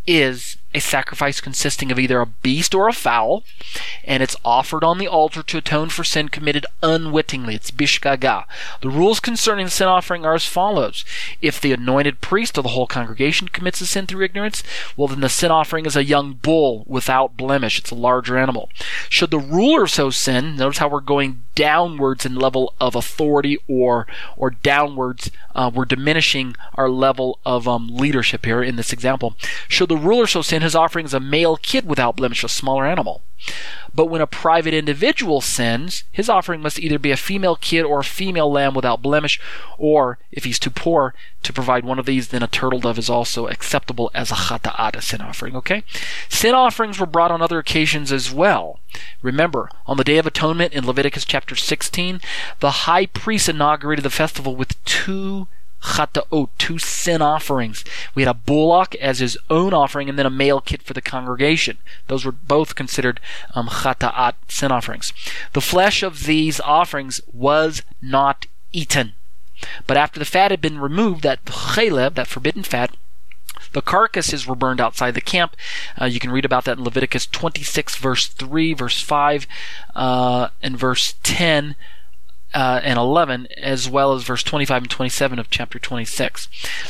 is a sacrifice consisting of either a beast or a fowl, and it's offered on the altar to atone for sin committed unwittingly. It's bishgaga. The rules concerning the sin offering are as follows. If the anointed priest or the whole congregation commits a sin through ignorance, well, then the sin offering is a young bull without blemish. It's a larger animal. Should the ruler so sin, notice how we're going downwards in level of authority, or or downwards, uh, we're diminishing our level of um, leadership here in this example. Should the ruler so sin, his offering is a male kid without blemish, a smaller animal. But when a private individual sins, his offering must either be a female kid or a female lamb without blemish, or if he's too poor to provide one of these, then a turtle dove is also acceptable as a chata'at, a sin offering, okay? Sin offerings were brought on other occasions as well. Remember, on the Day of Atonement in Leviticus chapter sixteen, the high priest inaugurated the festival with two chata'ot, two sin offerings. We had a bullock as his own offering, and then a male kid for the congregation. Those were both considered um, chata'at, sin offerings. The flesh of these offerings was not eaten. But after the fat had been removed, that cheleb, that forbidden fat, the carcasses were burned outside the camp. Uh, you can read about that in Leviticus twenty-six, verse three, verse five, uh, and verse ten uh, and eleven, as well as verse twenty-five and twenty-seven of chapter twenty-six.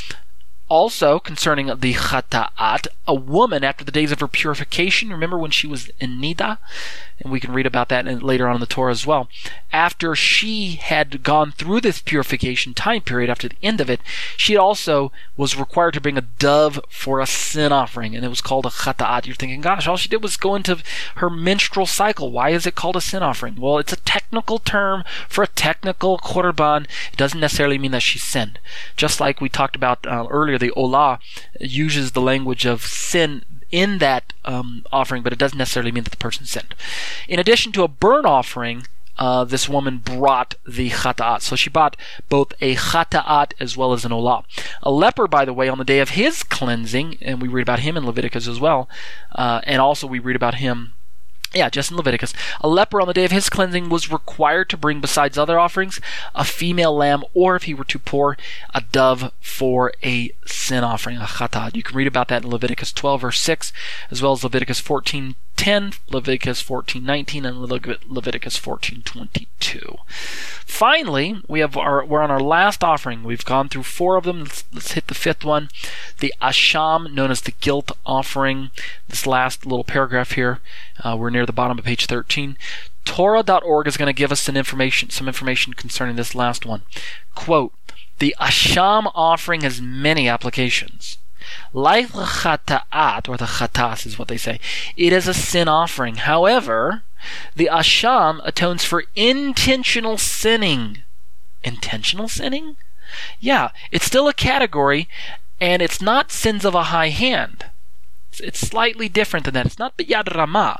Also, concerning the chata'at, a woman after the days of her purification, remember when she was in Nida? And we can read about that in, later on in the Torah as well. After she had gone through this purification time period, after the end of it, she also was required to bring a dove for a sin offering, and it was called a chata'at. You're thinking, gosh, all she did was go into her menstrual cycle. Why is it called a sin offering? Well, it's a technical term for a technical korban. It doesn't necessarily mean that she sinned. Just like we talked about uh, earlier, the Olah uses the language of sin in that um, offering, but it doesn't necessarily mean that the person sinned. In addition to a burnt offering, uh, this woman brought the chata'at. So she brought both a chata'at as well as an olah. A leper, by the way, on the day of his cleansing, and we read about him in Leviticus as well, uh, and also we read about him Yeah, just in Leviticus. A leper on the day of his cleansing was required to bring, besides other offerings, a female lamb, or if he were too poor, a dove for a sin offering, a chata'at. You can read about that in Leviticus twelve, verse six, as well as Leviticus fourteen ten, Leviticus fourteen nineteen, and Leviticus fourteen twenty-two. Finally, we have our, we're on our last offering. We've gone through four of them. Let's, let's hit the fifth one. The asham, known as the guilt offering. This last little paragraph here, uh, we're near the bottom of page thirteen. Torah dot org is going to give us some information, some information concerning this last one. Quote, the asham offering has many applications. Like the chata'at, or the chatas is what they say, it is a sin offering. However, the asham atones for intentional sinning. Intentional sinning? Yeah, it's still a category, and it's not sins of a high hand. It's, it's slightly different than that. It's not biyad ramah.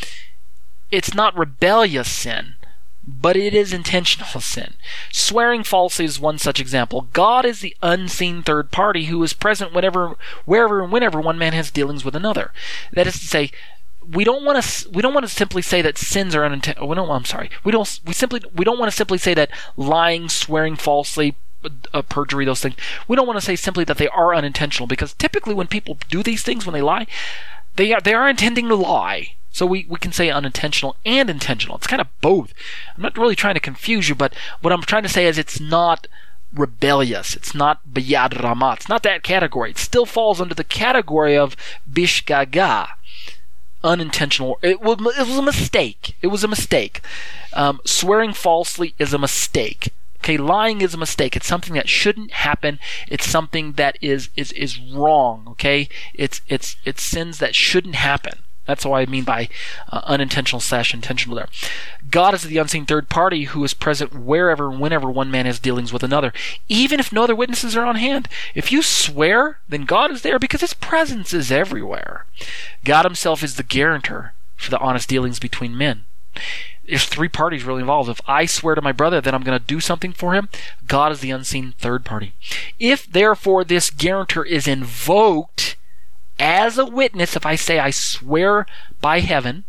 It's not rebellious sin, but it is intentional sin. Swearing falsely is one such example. God is the unseen third party who is present whenever, wherever and whenever one man has dealings with another. That is to say, we don't want to we don't want to simply say that sins are unintentional. We don't. I'm sorry. We don't. We simply we don't want to simply say that lying, swearing falsely, uh, perjury, those things. We don't want to say simply that they are unintentional, because typically when people do these things, when they lie, they are they are intending to lie. So we, we can say unintentional and intentional. It's kind of both. I'm not really trying to confuse you, but what I'm trying to say is it's not rebellious. It's not biyad ramah. It's not that category. It still falls under the category of bishgaga, unintentional. It was, it was a mistake. It was a mistake. Um, swearing falsely is a mistake. Okay, lying is a mistake. It's something that shouldn't happen. It's something that is is is wrong. Okay, it's it's it's sins that shouldn't happen. That's what I mean by uh, unintentional slash intentional there. God is the unseen third party who is present wherever and whenever one man has dealings with another, even if no other witnesses are on hand. If you swear, then God is there because his presence is everywhere. God himself is the guarantor for the honest dealings between men. There's three parties really involved. If I swear to my brother that I'm going to do something for him, God is the unseen third party. If, therefore, this guarantor is invoked as a witness, if I say I swear by heaven,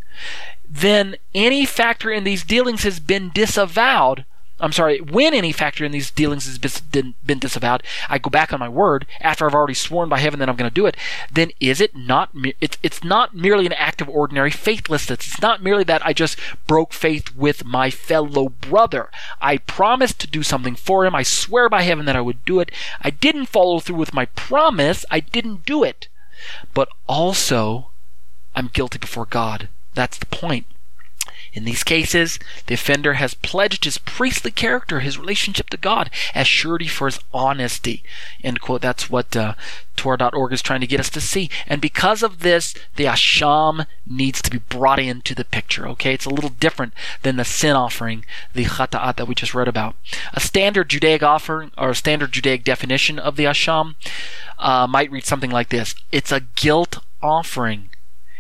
then any factor in these dealings has been disavowed. I'm sorry, when any factor in these dealings has been disavowed, I go back on my word after I've already sworn by heaven that I'm going to do it, then is it not, it's, it's not merely an act of ordinary faithlessness. It's not merely that I just broke faith with my fellow brother. I promised to do something for him. I swear by heaven that I would do it. I didn't follow through with my promise. I didn't do it. But also, I'm guilty before God. That's the point. In these cases, the offender has pledged his priestly character, his relationship to God, as surety for his honesty. End quote. That's what uh, Torah dot org is trying to get us to see. And because of this, the asham needs to be brought into the picture. Okay, it's a little different than the sin offering, the chata'at that we just read about. A standard Judaic offering, or a standard Judaic definition of the asham, uh, might read something like this: it's a guilt offering.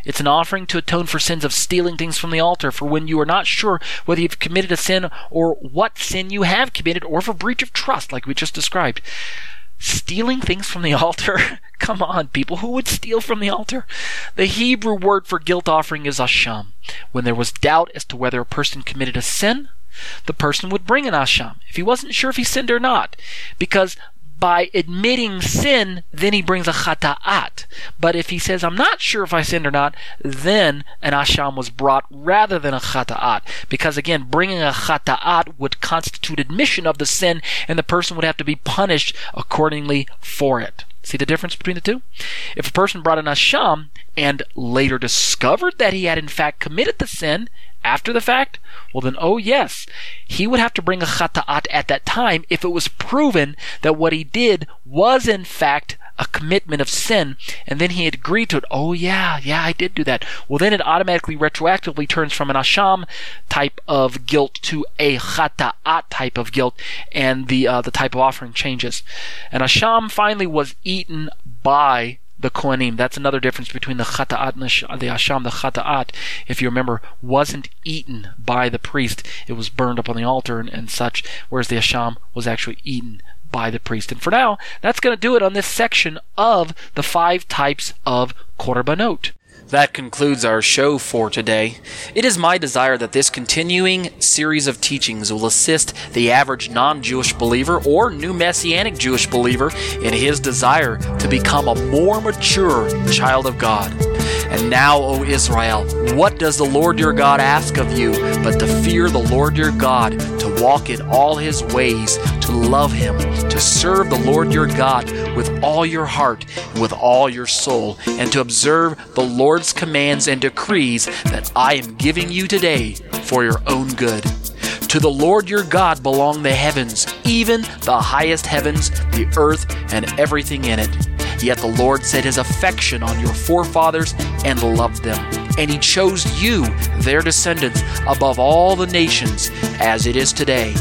It's an offering to atone for sins of stealing things from the altar, for when you are not sure whether you've committed a sin or what sin you have committed, or for breach of trust, like we just described. Stealing things from the altar? Come on, people. Who would steal from the altar? The Hebrew word for guilt offering is asham. When there was doubt as to whether a person committed a sin, the person would bring an asham if he wasn't sure if he sinned or not. Because by admitting sin, then he brings a chata'at. But if he says, I'm not sure if I sinned or not, then an asham was brought rather than a chata'at. Because again, bringing a chata'at would constitute admission of the sin, and the person would have to be punished accordingly for it. See the difference between the two? If a person brought an asham and later discovered that he had in fact committed the sin after the fact, well then, oh yes, he would have to bring a chata'at at that time if it was proven that what he did was in fact a commitment of sin, and then he had agreed to it. Oh yeah, yeah, I did do that. Well then it automatically retroactively turns from an asham type of guilt to a chata'at type of guilt, and the uh, the type of offering changes. An asham finally was eaten by the Kohanim. That's another difference between the chata'at and the asham. The chata'at, if you remember, wasn't eaten by the priest. It was burned up on the altar and, and such, whereas the asham was actually eaten by the priest. And for now, that's going to do it on this section of the five types of korbanot. That concludes our show for today. It is my desire that this continuing series of teachings will assist the average non-Jewish believer or new Messianic Jewish believer in his desire to become a more mature child of God. And now, O Israel, what does the Lord your God ask of you but to fear the Lord your God, to walk in all his ways, to love him, to serve the Lord your God with all your heart and with all your soul, and to observe the Lord's commands and decrees that I am giving you today for your own good. To the Lord your God belong the heavens, even the highest heavens, the earth, and everything in it. Yet the Lord set his affection on your forefathers and loved them. And he chose you, their descendants, above all the nations, as it is today.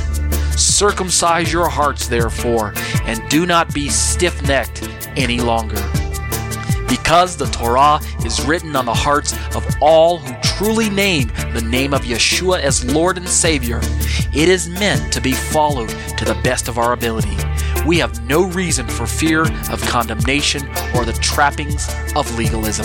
Circumcise your hearts, therefore, and do not be stiff-necked any longer. Because the Torah is written on the hearts of all who truly name the name of Yeshua as Lord and Savior, it is meant to be followed to the best of our ability. We have no reason for fear of condemnation or the trappings of legalism.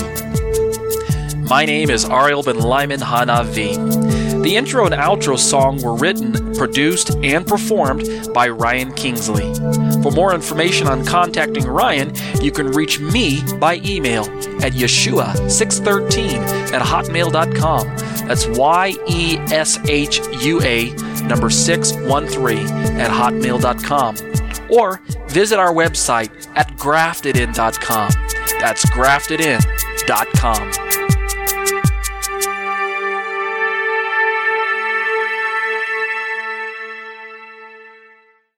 My name is Ariel Ben Lyman Hanavi. The intro and outro song were written, produced, and performed by Ryan Kingsley. For more information on contacting Ryan, you can reach me by email at yeshua six thirteen at hotmail dot com. That's Y E S H U A number six one three at hotmail dot com. Or visit our website at grafted in dot com. That's grafted in dot com.